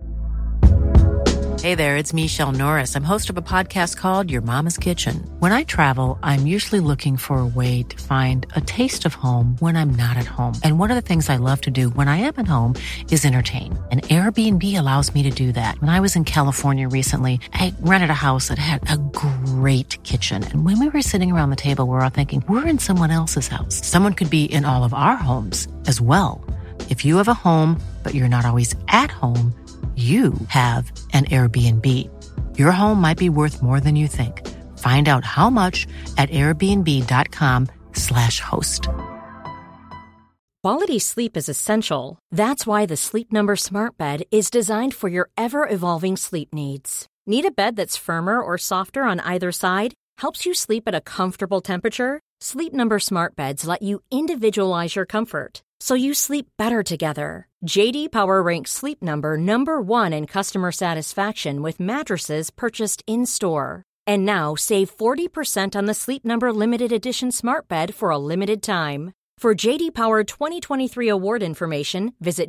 Hey there, it's Michelle Norris. I'm host of a podcast called Your Mama's Kitchen. When I travel, I'm usually looking for a way to find a taste of home when I'm not at home. And one of the things I love to do when I am at home is entertain. And Airbnb allows me to do that. When I was in California recently, I rented a house that had a great kitchen. And when we were sitting around the table, we were all thinking, we're in someone else's house. Someone could be in all of our homes as well. If you have a home, but you're not always at home, you have an Airbnb. Your home might be worth more than you think. Find out how much at airbnb.com/host. Quality sleep is essential. That's why the Sleep Number Smart Bed is designed for your ever-evolving sleep needs. Need a bed that's firmer or softer on either side? helps you sleep at a comfortable temperature, Sleep Number smart beds let you individualize your comfort, so you sleep better together. J.D. Power ranks Sleep Number number 1 in customer satisfaction with mattresses purchased in-store. And now save 40% on the Sleep Number Limited Edition smart bed for a limited time. For J.D. Power 2023 award information, visit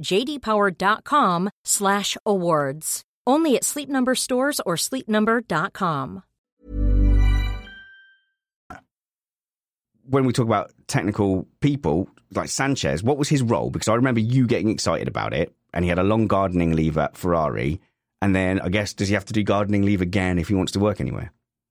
jdpower.com/awards. Only at Sleep Number stores or sleepnumber.com. When we talk about technical people, like Sanchez, what was his role? Because I remember you getting excited about it, and he had a long gardening leave at Ferrari. And then I guess, does he have to do gardening leave again if he wants to work anywhere?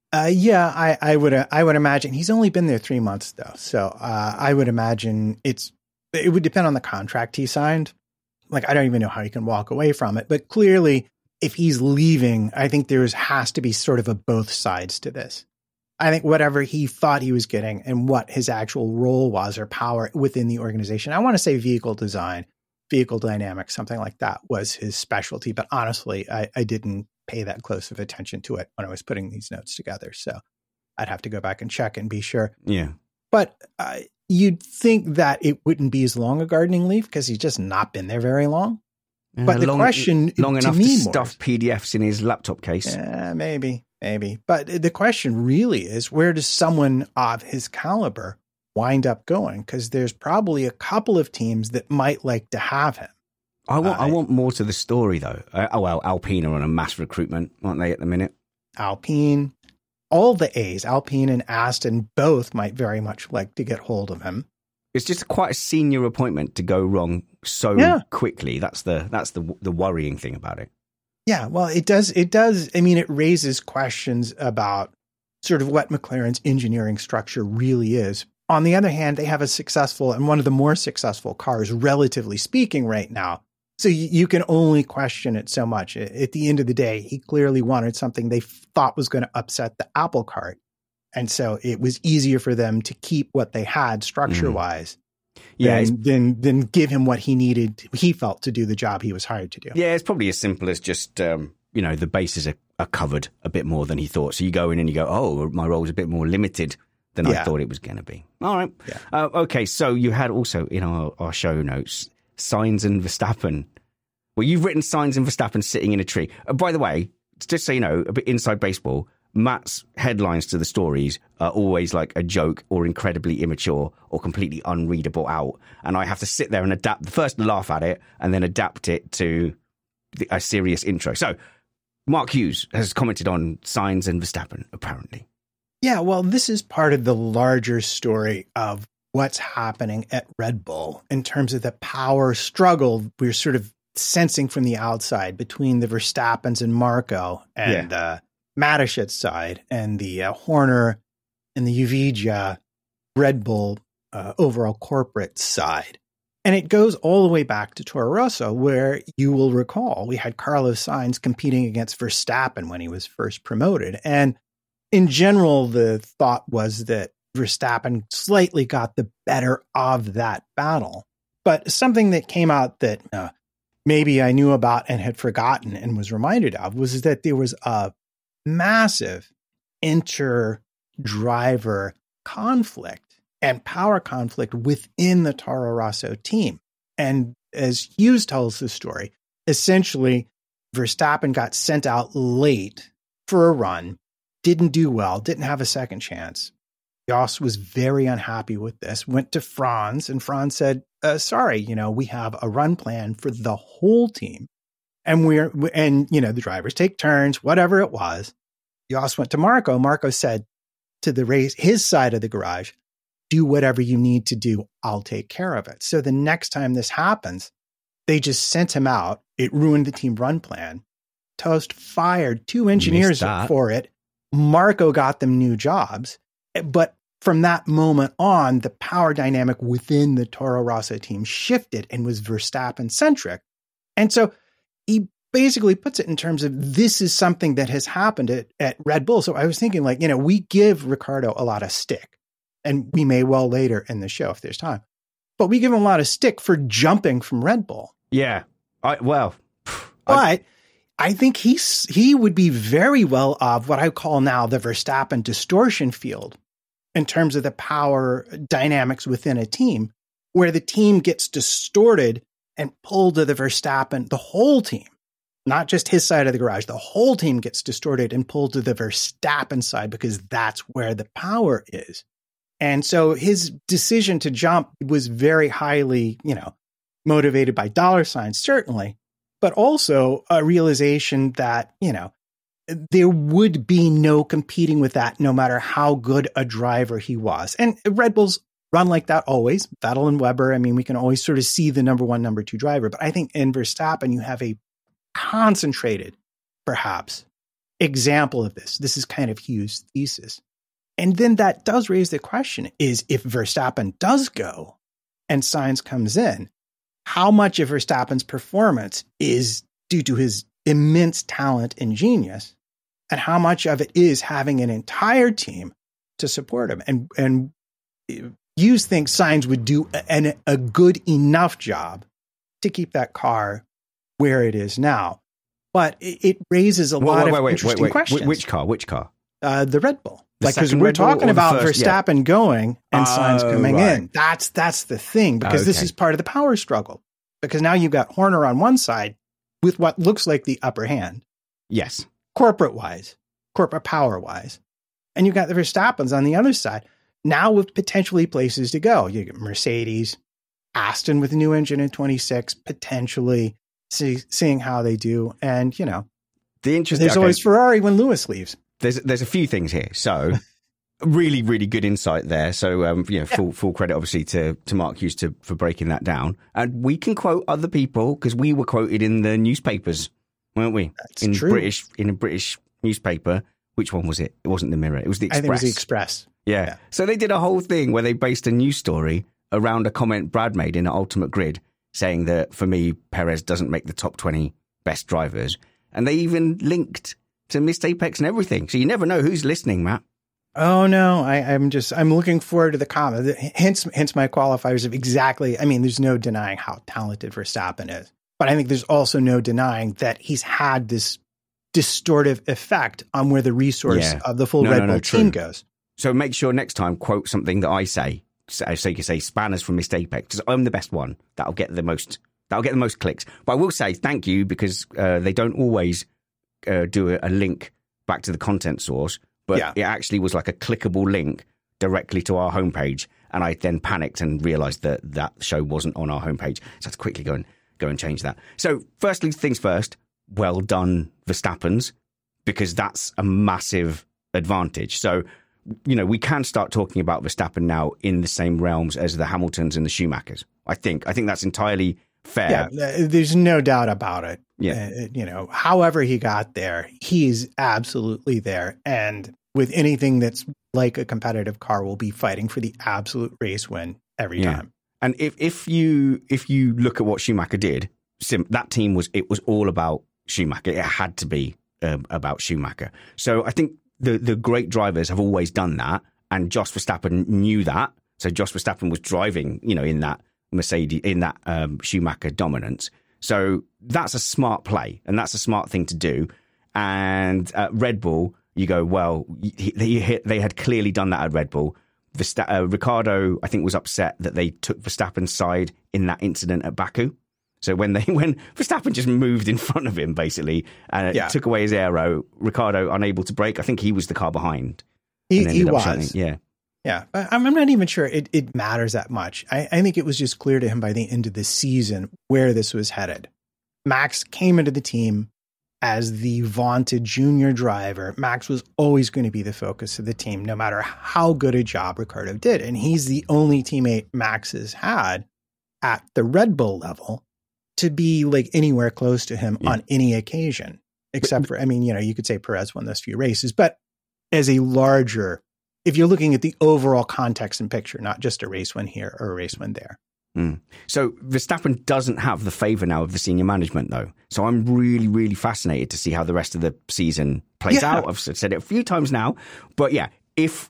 Yeah, I would imagine he's only been there 3 months though. So I would imagine it would depend on the contract he signed. Like, I don't even know how he can walk away from it, but clearly if he's leaving, I think has to be sort of a both sides to this. I think whatever he thought he was getting and what his actual role was or power within the organization, I want to say vehicle design, vehicle dynamics, something like that was his specialty. But honestly, I didn't pay that close of attention to it when I was putting these notes together. So I'd have to go back and check and be sure. Yeah. But you'd think that it wouldn't be as long a gardening leave because he's just not been there very long. But the question long to enough me to stuff PDFs in his laptop case. Maybe. But the question really is, where does someone of his caliber wind up going? Because there's probably a couple of teams that might like to have him. I want more to the story, though. Alpine are on a mass recruitment, aren't they, at the minute? Alpine, all the A's, Alpine and Aston, both might very much like to get hold of him. It's just quite a senior appointment to go wrong so quickly. That's the worrying thing about it. Yeah, well, it does. I mean, it raises questions about sort of what McLaren's engineering structure really is. On the other hand, they have a successful and one of the more successful cars, relatively speaking, right now. So you can only question it so much. At the end of the day, he clearly wanted something they thought was going to upset the apple cart. And so it was easier for them to keep what they had structure-wise than give him what he needed, he felt, to do the job he was hired to do. Yeah, it's probably as simple as just, the bases are covered a bit more than he thought. So you go in and you go, oh, my role's a bit more limited than I thought it was going to be. All right. Yeah. Okay, so you had also in our show notes, Sainz and Verstappen. Well, you've written Sainz and Verstappen sitting in a tree. By the way, just so you know, a bit inside baseball, Matt's headlines to the stories are always like a joke or incredibly immature or completely unreadable out. And I have to sit there and first laugh at it and then adapt it to a serious intro. So Mark Hughes has commented on Sainz and Verstappen, apparently. Yeah, well, this is part of the larger story of what's happening at Red Bull in terms of the power struggle we're sort of sensing from the outside between the Verstappens and Marco and Matish's side and the Horner and the Uvija Red Bull overall corporate side. And it goes all the way back to Toro Rosso, where you will recall we had Carlos Sainz competing against Verstappen when he was first promoted. And in general, the thought was that Verstappen slightly got the better of that battle. But something that came out that maybe I knew about and had forgotten and was reminded of was that there was a massive inter-driver conflict and power conflict within the Toro Rosso team. And as Hughes tells the story, essentially Verstappen got sent out late for a run, didn't do well, didn't have a second chance. Jos was very unhappy with this, went to Franz, and Franz said, sorry, we have a run plan for the whole team. And the drivers take turns, whatever it was. Jos went to Marco. Marco said to the race, his side of the garage, do whatever you need to do. I'll take care of it. So the next time this happens, they just sent him out. It ruined the team run plan. Toast fired 2 engineers for it. Marco got them new jobs. But from that moment on, the power dynamic within the Toro Rosso team shifted and was Verstappen-centric. And so he basically puts it in terms of this is something that has happened at Red Bull. So I was thinking we give Ricciardo a lot of stick. And we may well later in the show if there's time. But we give him a lot of stick for jumping from Red Bull. Yeah. But I think he would be very well of what I call now the Verstappen distortion field in terms of the power dynamics within a team, where the team gets distorted and pulled to the Verstappen, the whole team, not just his side of the garage, the whole team gets distorted and pulled to the Verstappen side because that's where the power is. And so his decision to jump was very highly, motivated by dollar signs, certainly, but also a realization that, there would be no competing with that no matter how good a driver he was. And Red Bulls run like that always. Vettel and Webber, I mean, we can always sort of see the number one, number two driver. But I think in Verstappen, you have a concentrated, perhaps, example of this. This is kind of Hugh's thesis. And then that does raise the question is if Verstappen does go and Sainz comes in, how much of Verstappen's performance is due to his immense talent and genius, and how much of it is having an entire team to support him? And you think Sainz would do a good enough job to keep that car where it is now. But it raises a lot of interesting questions. Which car? The Red Bull. Because we're talking about Verstappen going and Sainz coming in. That's the thing, because this is part of the power struggle. Because now you've got Horner on one side with what looks like the upper hand. Yes. Corporate power wise. And you've got the Verstappens on the other side, now with potentially places to go. You get Mercedes, Aston with a new engine in 26, potentially seeing how they do. And, there's always Ferrari when Lewis leaves. There's a few things here. So really, really good insight there. So, full credit, obviously, to Mark Hughes for breaking that down. And we can quote other people because we were quoted in the newspapers, weren't we? That's true. In a British newspaper. Which one was it? It wasn't the Mirror. It was the Express. I think it was the Express. Yeah. So they did a whole thing where they based a news story around a comment Brad made in Ultimate Grid saying that, for me, Perez doesn't make the top 20 best drivers. And they even linked to Missed Apex and everything. So you never know who's listening, Matt. Oh, no. I'm looking forward to the comment. Hence my qualifiers of exactly. I mean, there's no denying how talented Verstappen is. But I think there's also no denying that he's had this distortive effect on where the resource of the full Red Bull team goes. So make sure next time quote something that I say. So you can say Spanners from Missed Apex, because I'm the best one. That'll get the most clicks. But I will say thank you, because they don't always do a link back to the content source, but it actually was like a clickable link directly to our homepage. And I then panicked and realized that show wasn't on our homepage. So I had to quickly go and change that. So firstly, things first, well done, Verstappens, because that's a massive advantage. So, we can start talking about Verstappen now in the same realms as the Hamiltons and the Schumachers. I think that's entirely fair. Yeah, there's no doubt about it. Yeah. However he got there, he's absolutely there. And with anything that's like a competitive car, will be fighting for the absolute race win every time. And if you look at what Schumacher did, that team was all about Schumacher. It had to be about Schumacher. So I think the great drivers have always done that, and Jos Verstappen knew that. So Jos Verstappen was driving, in that Mercedes, in that Schumacher dominance. So that's a smart play, and that's a smart thing to do. And at Red Bull, you go, well, they had clearly done that at Red Bull. Ricciardo, I think, was upset that they took Verstappen's side in that incident at Baku. So when Verstappen just moved in front of him, basically, and took away his aero, Ricciardo unable to brake. I think he was the car behind. He was. Yeah. But I'm not even sure it matters that much. I think it was just clear to him by the end of the season where this was headed. Max came into the team as the vaunted junior driver. Max was always going to be the focus of the team, no matter how good a job Ricciardo did. And he's the only teammate Max has had at the Red Bull level to be like anywhere close to him on any occasion, except for, you could say Perez won those few races, but as a larger, if you're looking at the overall context and picture, not just a race win here or a race win there. So Verstappen doesn't have the favor now of the senior management, though. So I'm really, really fascinated to see how the rest of the season plays out. I've said it a few times now, but if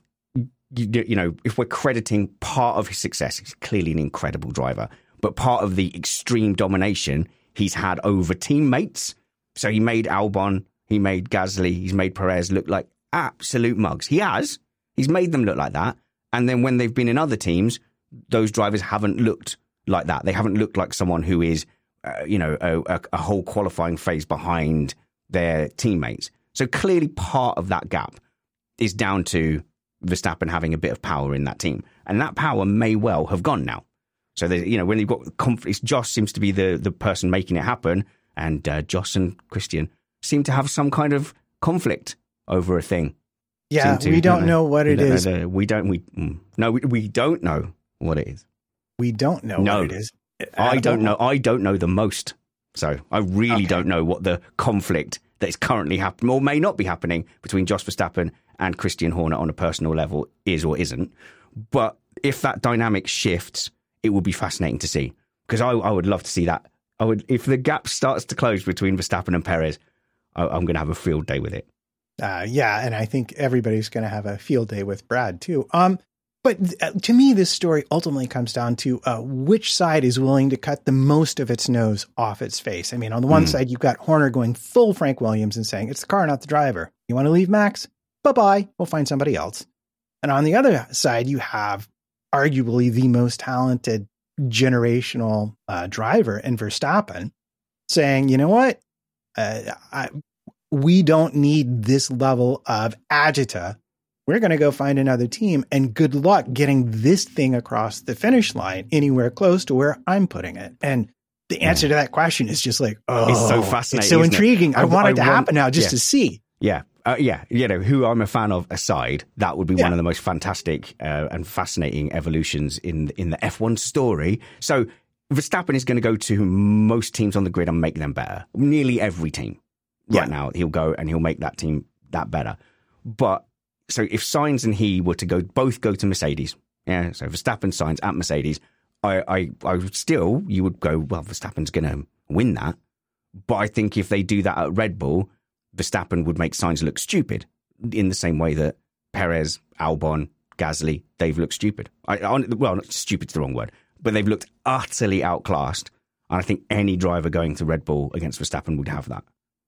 we're crediting part of his success, he's clearly an incredible driver, but part of the extreme domination he's had over teammates So he made Albon, he made Gasly, he's made Perez look like absolute mugs. He's made them look like that. And then when they've been in other teams, those drivers haven't looked like that. They haven't looked like someone who is, a whole qualifying phase behind their teammates. So clearly part of that gap is down to Verstappen having a bit of power in that team. And that power may well have gone now. So, when you've got conflicts, Josh seems to be the person making it happen. And Josh and Christian seem to have some kind of conflict over a thing. Yeah, we don't know what it is. We don't know what it is. We don't know what it is. I don't know. I don't know the most. So I really don't know what the conflict that is currently happening or may not be happening between Jos Verstappen and Christian Horner on a personal level is or isn't. But if that dynamic shifts, it would be fascinating to see, because I would love to see that. If the gap starts to close between Verstappen and Perez, I'm going to have a field day with it. Yeah, and I think everybody's going to have a field day with Brad too. But to me, this story ultimately comes down to which side is willing to cut the most of its nose off its face. I mean, on the one side, you've got Horner going full Frank Williams and saying, it's the car, not the driver. You want to leave, Max? Bye-bye. We'll find somebody else. And on the other side, you have arguably the most talented generational driver in Verstappen saying, you know what? We don't need this level of agita. We're going to go find another team, and good luck getting this thing across the finish line anywhere close to where I'm putting it. And the answer to that question is just like, it's so fascinating. It's so intriguing. I want it to happen now just to see. Yeah. Who I'm a fan of aside, that would be one of the most fantastic and fascinating evolutions in the F1 story. So Verstappen is going to go to most teams on the grid and make them better. Nearly every team. Right now, he'll go and he'll make that team that better. But so if Sainz and he were to both go to Mercedes, so Verstappen, Sainz at Mercedes, I still, you would go, well, Verstappen's going to win that. But I think if they do that at Red Bull, Verstappen would make Sainz look stupid in the same way that Perez, Albon, Gasly, they've looked stupid. Not stupid's the wrong word, but they've looked utterly outclassed. And I think any driver going to Red Bull against Verstappen would have that.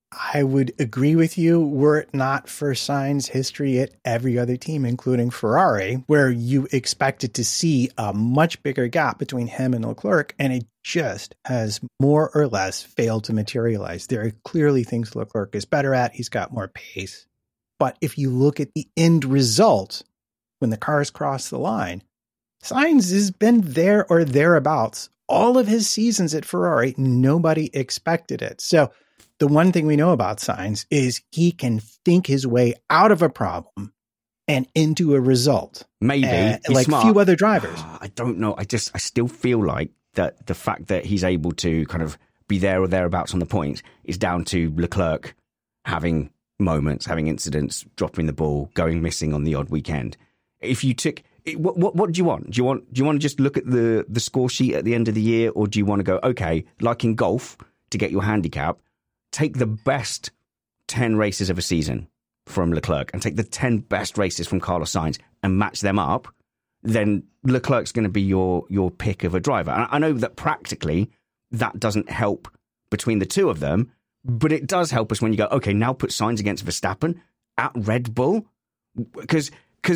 I would agree with you were it not for Sainz history at every other team, including Ferrari, where you expected to see a much bigger gap between him and Leclerc, and it just has more or less failed to materialize. There are clearly things Leclerc is better at. He's got more pace. But if you look at the end result, when the cars cross the line, Sainz has been there or thereabouts. All of his seasons at Ferrari, nobody expected it. So the one thing we know about Sainz is he can think his way out of a problem and into a result. Maybe. Like smart. Few other drivers. I don't know. I still feel like that the fact that he's able to kind of be there or thereabouts on the points is down to Leclerc having moments, having incidents, dropping the ball, going missing on the odd weekend. If you took... What do you want? Do you want to just look at the score sheet at the end of the year, or do you want to go, okay, like in golf, to get your handicap, take the best 10 races of a season from Leclerc and take the 10 best races from Carlos Sainz and match them up, then Leclerc's going to be your pick of a driver. And I know that practically that doesn't help between the two of them, but it does help us when you go, okay, now put Sainz against Verstappen at Red Bull, because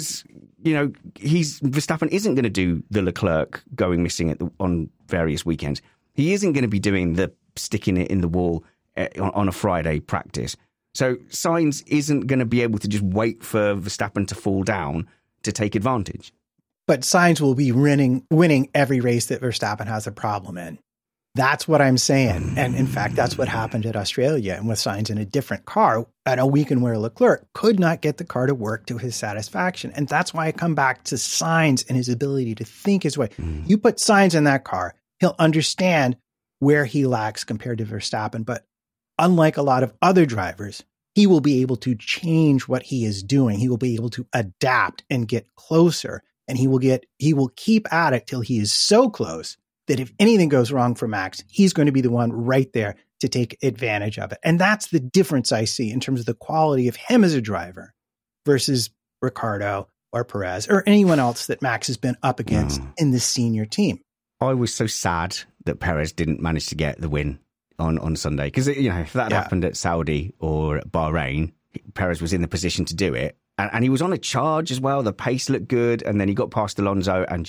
Verstappen isn't going to do the Leclerc going missing on various weekends. He isn't going to be doing the sticking it in the wall on a Friday practice. So Sainz isn't going to be able to just wait for Verstappen to fall down to take advantage. But Sainz will be winning every race that Verstappen has a problem in. That's what I'm saying. And in fact, that's what happened at Australia, and with Sainz in a different car at a weekend where Leclerc could not get the car to work to his satisfaction. And that's why I come back to Sainz and his ability to think his way. You put Sainz in that car, he'll understand where he lacks compared to Verstappen. But unlike a lot of other drivers, he will be able to change what he is doing. He will be able to adapt and get closer, and he will keep at it till he is so close that if anything goes wrong for Max, he's going to be the one right there to take advantage of it. And that's the difference I see in terms of the quality of him as a driver versus Ricciardo or Perez or anyone else that Max has been up against in the senior team. I was so sad that Perez didn't manage to get the win on Sunday. Because, if that happened at Saudi or at Bahrain, Perez was in the position to do it. And he was on a charge as well. The pace looked good. And then he got past Alonso and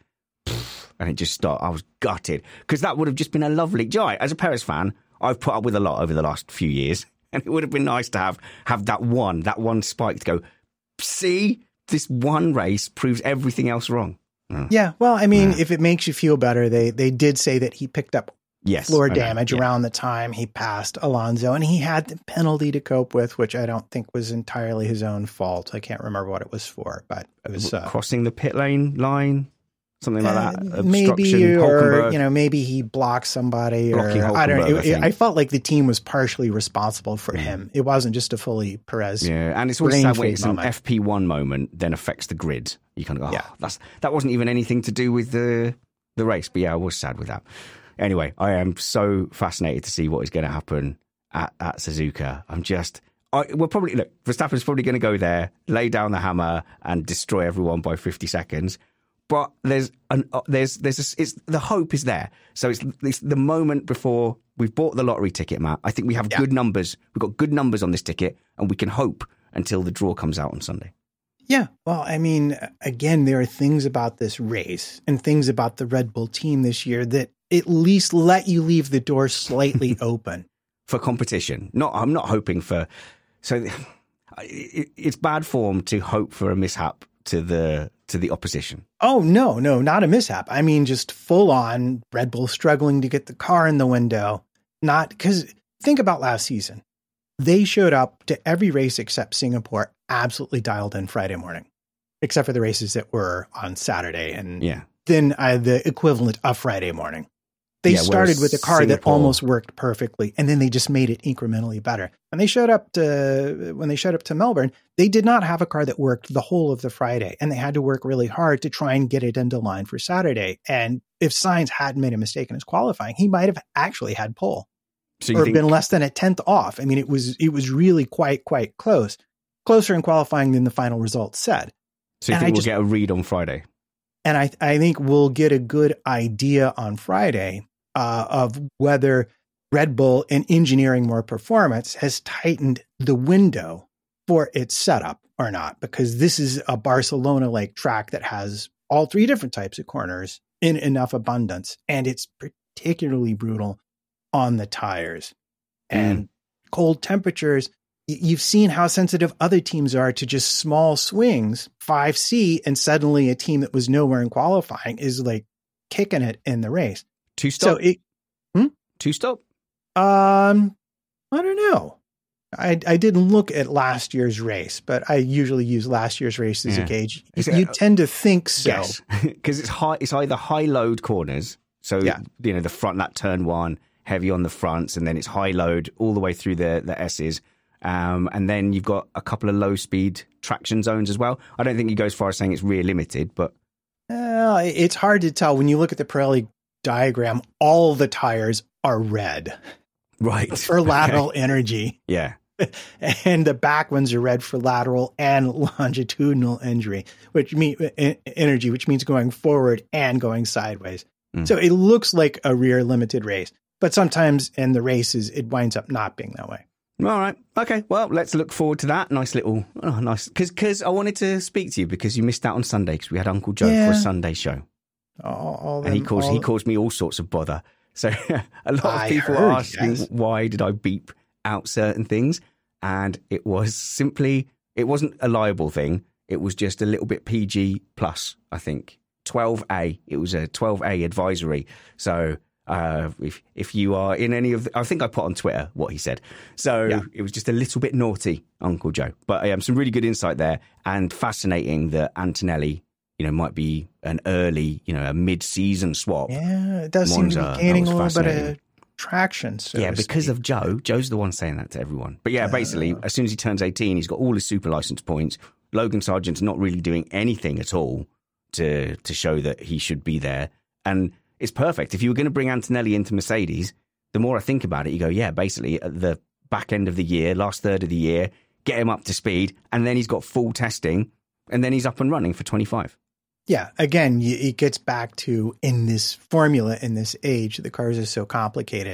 it just stopped. I was gutted because that would have just been a lovely joy. As a Perez fan, I've put up with a lot over the last few years. And it would have been nice to have that one spike to go, see, this one race proves everything else wrong. Yeah, well, I mean, if it makes you feel better, they did say that he picked up floor damage around the time he passed Alonso, and he had the penalty to cope with, which I don't think was entirely his own fault. I can't remember what it was for, but it was crossing the pit lane line, something like that. Maybe, or maybe he blocked somebody, or I don't know. I felt like the team was partially responsible for him. It wasn't just a fully Perez. Yeah, and it's always sad when it's an FP1 moment then affects the grid. You kind of go, that wasn't even anything to do with the race. But yeah, I was sad with that. Anyway, I am so fascinated to see what is going to happen at Suzuka. Verstappen's probably going to go there, lay down the hammer, and destroy everyone by 50 seconds. But the hope is there. So it's the moment before we've bought the lottery ticket, Matt. I think we have good numbers. We've got good numbers on this ticket, and we can hope until the draw comes out on Sunday. Yeah. Well, I mean, again, there are things about this race and things about the Red Bull team this year that at least let you leave the door slightly open. For competition. I'm not hoping for... So it's bad form to hope for a mishap to the opposition. Oh, no, not a mishap. I mean, just full on Red Bull struggling to get the car in the window. Not because think about last season. They showed up to every race except Singapore, absolutely dialed in Friday morning, except for the races that were on Saturday. And then the equivalent of Friday morning. They started with a car that almost worked perfectly, and then they just made it incrementally better. When they showed up to Melbourne, they did not have a car that worked the whole of the Friday, and they had to work really hard to try and get it into line for Saturday. And if Sainz hadn't made a mistake in his qualifying, he might have actually had pole, or been less than a tenth off. I mean, it was really quite close, closer in qualifying than the final result said. So you think we'll get a read on Friday? And I think we'll get a good idea on Friday of whether Red Bull, in engineering more performance, has tightened the window for its setup or not, because this is a Barcelona-like track that has all three different types of corners in enough abundance, and it's particularly brutal on the tires. And cold temperatures, you've seen how sensitive other teams are to just small swings, 5C, and suddenly a team that was nowhere in qualifying is like kicking it in the race. Two-stop? Two-stop? I don't know. I didn't look at last year's race, but I usually use last year's race as a gauge. You tend to think so. Yes, because it's either high-load corners, so the front, that turn one, heavy on the fronts, and then it's high-load all the way through the S's. And then you've got a couple of low-speed traction zones as well. I don't think you go as far as saying it's rear-limited, but... it's hard to tell. When you look at the Pirelli diagram, all the tires are red. Right. For lateral energy. Yeah. And the back ones are red for lateral and longitudinal energy, which means going forward and going sideways. So it looks like a rear limited race, but sometimes in the races, it winds up not being that way. All right. Okay. Well, let's look forward to that. Nice. Because I wanted to speak to you because you missed out on Sunday because we had Uncle Joe for a Sunday show. And he caused me all sorts of bother. So a lot of people are asking, why did I beep out certain things? And it wasn't a liable thing. It was just a little bit PG plus, I think. 12A. It was a 12A advisory. So if you are in any of I think I put on Twitter what he said. So it was just a little bit naughty, Uncle Joe. But some really good insight there, and fascinating that Antonelli, might be an early, a mid-season swap. Yeah, it does seem to be gaining a little bit of traction. Because of Joe. Joe's the one saying that to everyone. But basically, as soon as he turns 18, he's got all his super license points. Logan Sargent's not really doing anything at all to show that he should be there. And it's perfect. If you were going to bring Antonelli into Mercedes, the more I think about it, you go, basically at the back end of the year, last third of the year, get him up to speed, and then he's got full testing, and then he's up and running for 25. Yeah, again, it gets back to, in this formula, in this age, the cars are so complicated.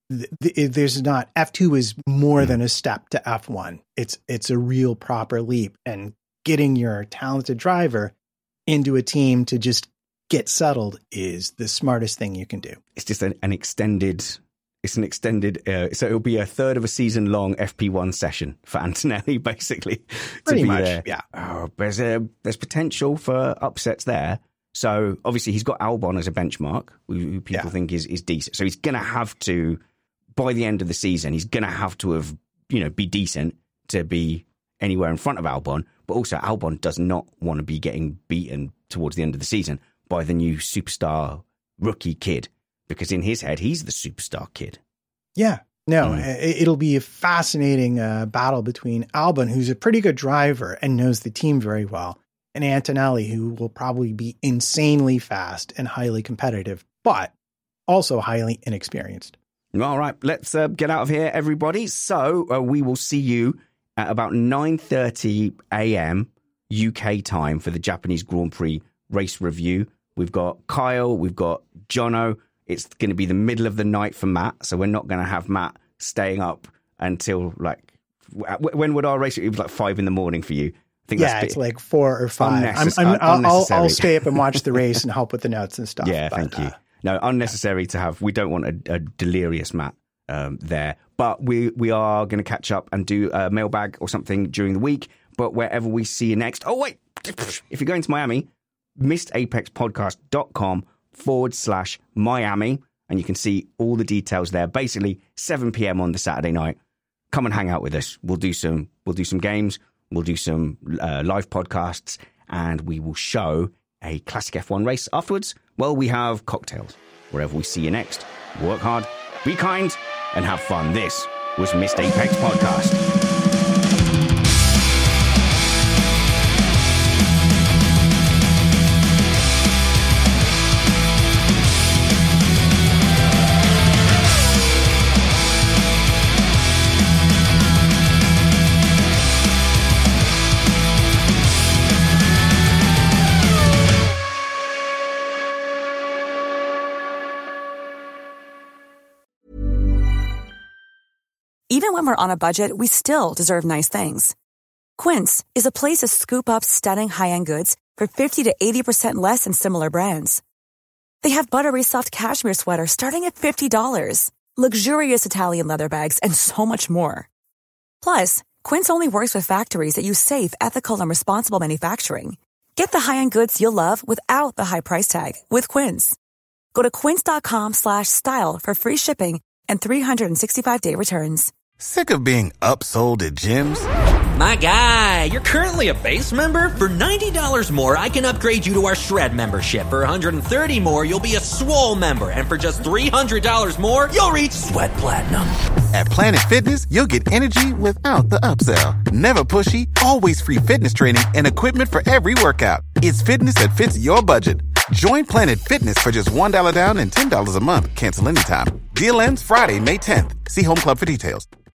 there's not, F2 is more than a step to F1. It's a real proper leap, and getting your talented driver into a team to just get settled is the smartest thing you can do. It's just an extended, so it'll be a third of a season long FP1 session for Antonelli, basically. Pretty much, there. yeah. Oh, there's potential for upsets there. So obviously he's got Albon as a benchmark, who people think is decent. So he's going to have to, by the end of the season, he's going to have to have, be decent to be anywhere in front of Albon. But also Albon does not want to be getting beaten towards the end of the season by the new superstar rookie kid, because in his head, he's the superstar kid. Yeah. No, it'll be a fascinating battle between Albon, who's a pretty good driver and knows the team very well, and Antonelli, who will probably be insanely fast and highly competitive, but also highly inexperienced. All right, let's get out of here, everybody. So we will see you at about 9:30 a.m. UK time for the Japanese Grand Prix race review. We've got Kyle, we've got Jono. It's going to be the middle of the night for Matt, so we're not going to have Matt staying up until when would our race? It was like 5 a.m. for you. I think it's like 4 or 5. I'll stay up and watch the race and help with the notes and stuff. Yeah, thank you. No, unnecessary to have. We don't want a delirious Matt there, but we are going to catch up and do a mailbag or something during the week. But wherever we see you next. Oh wait, if you're going to Miami, missedapexpodcast.com/Miami, and you can see all the details there. Basically, 7 p.m. on the Saturday night. Come and hang out with us. We'll do some games. We'll do some live podcasts, and we will show a classic F1 race afterwards. Well, we have cocktails. Wherever we see you next, work hard, be kind, and have fun. This was Missed Apex Podcast. Even when we're on a budget, we still deserve nice things. Quince is a place to scoop up stunning high-end goods for 50 to 80% less than similar brands. They have buttery soft cashmere sweaters starting at $50, luxurious Italian leather bags, and so much more. Plus, Quince only works with factories that use safe, ethical, and responsible manufacturing. Get the high-end goods you'll love without the high price tag with Quince. Go to quince.com/style for free shipping and 365-day returns. Sick of being upsold at gyms? My guy, you're currently a base member? For $90 more, I can upgrade you to our Shred membership. For $130 more, you'll be a Swole member. And for just $300 more, you'll reach Sweat Platinum. At Planet Fitness, you'll get energy without the upsell. Never pushy, always free fitness training and equipment for every workout. It's fitness that fits your budget. Join Planet Fitness for just $1 down and $10 a month. Cancel anytime. Deal ends Friday, May 10th. See Home Club for details.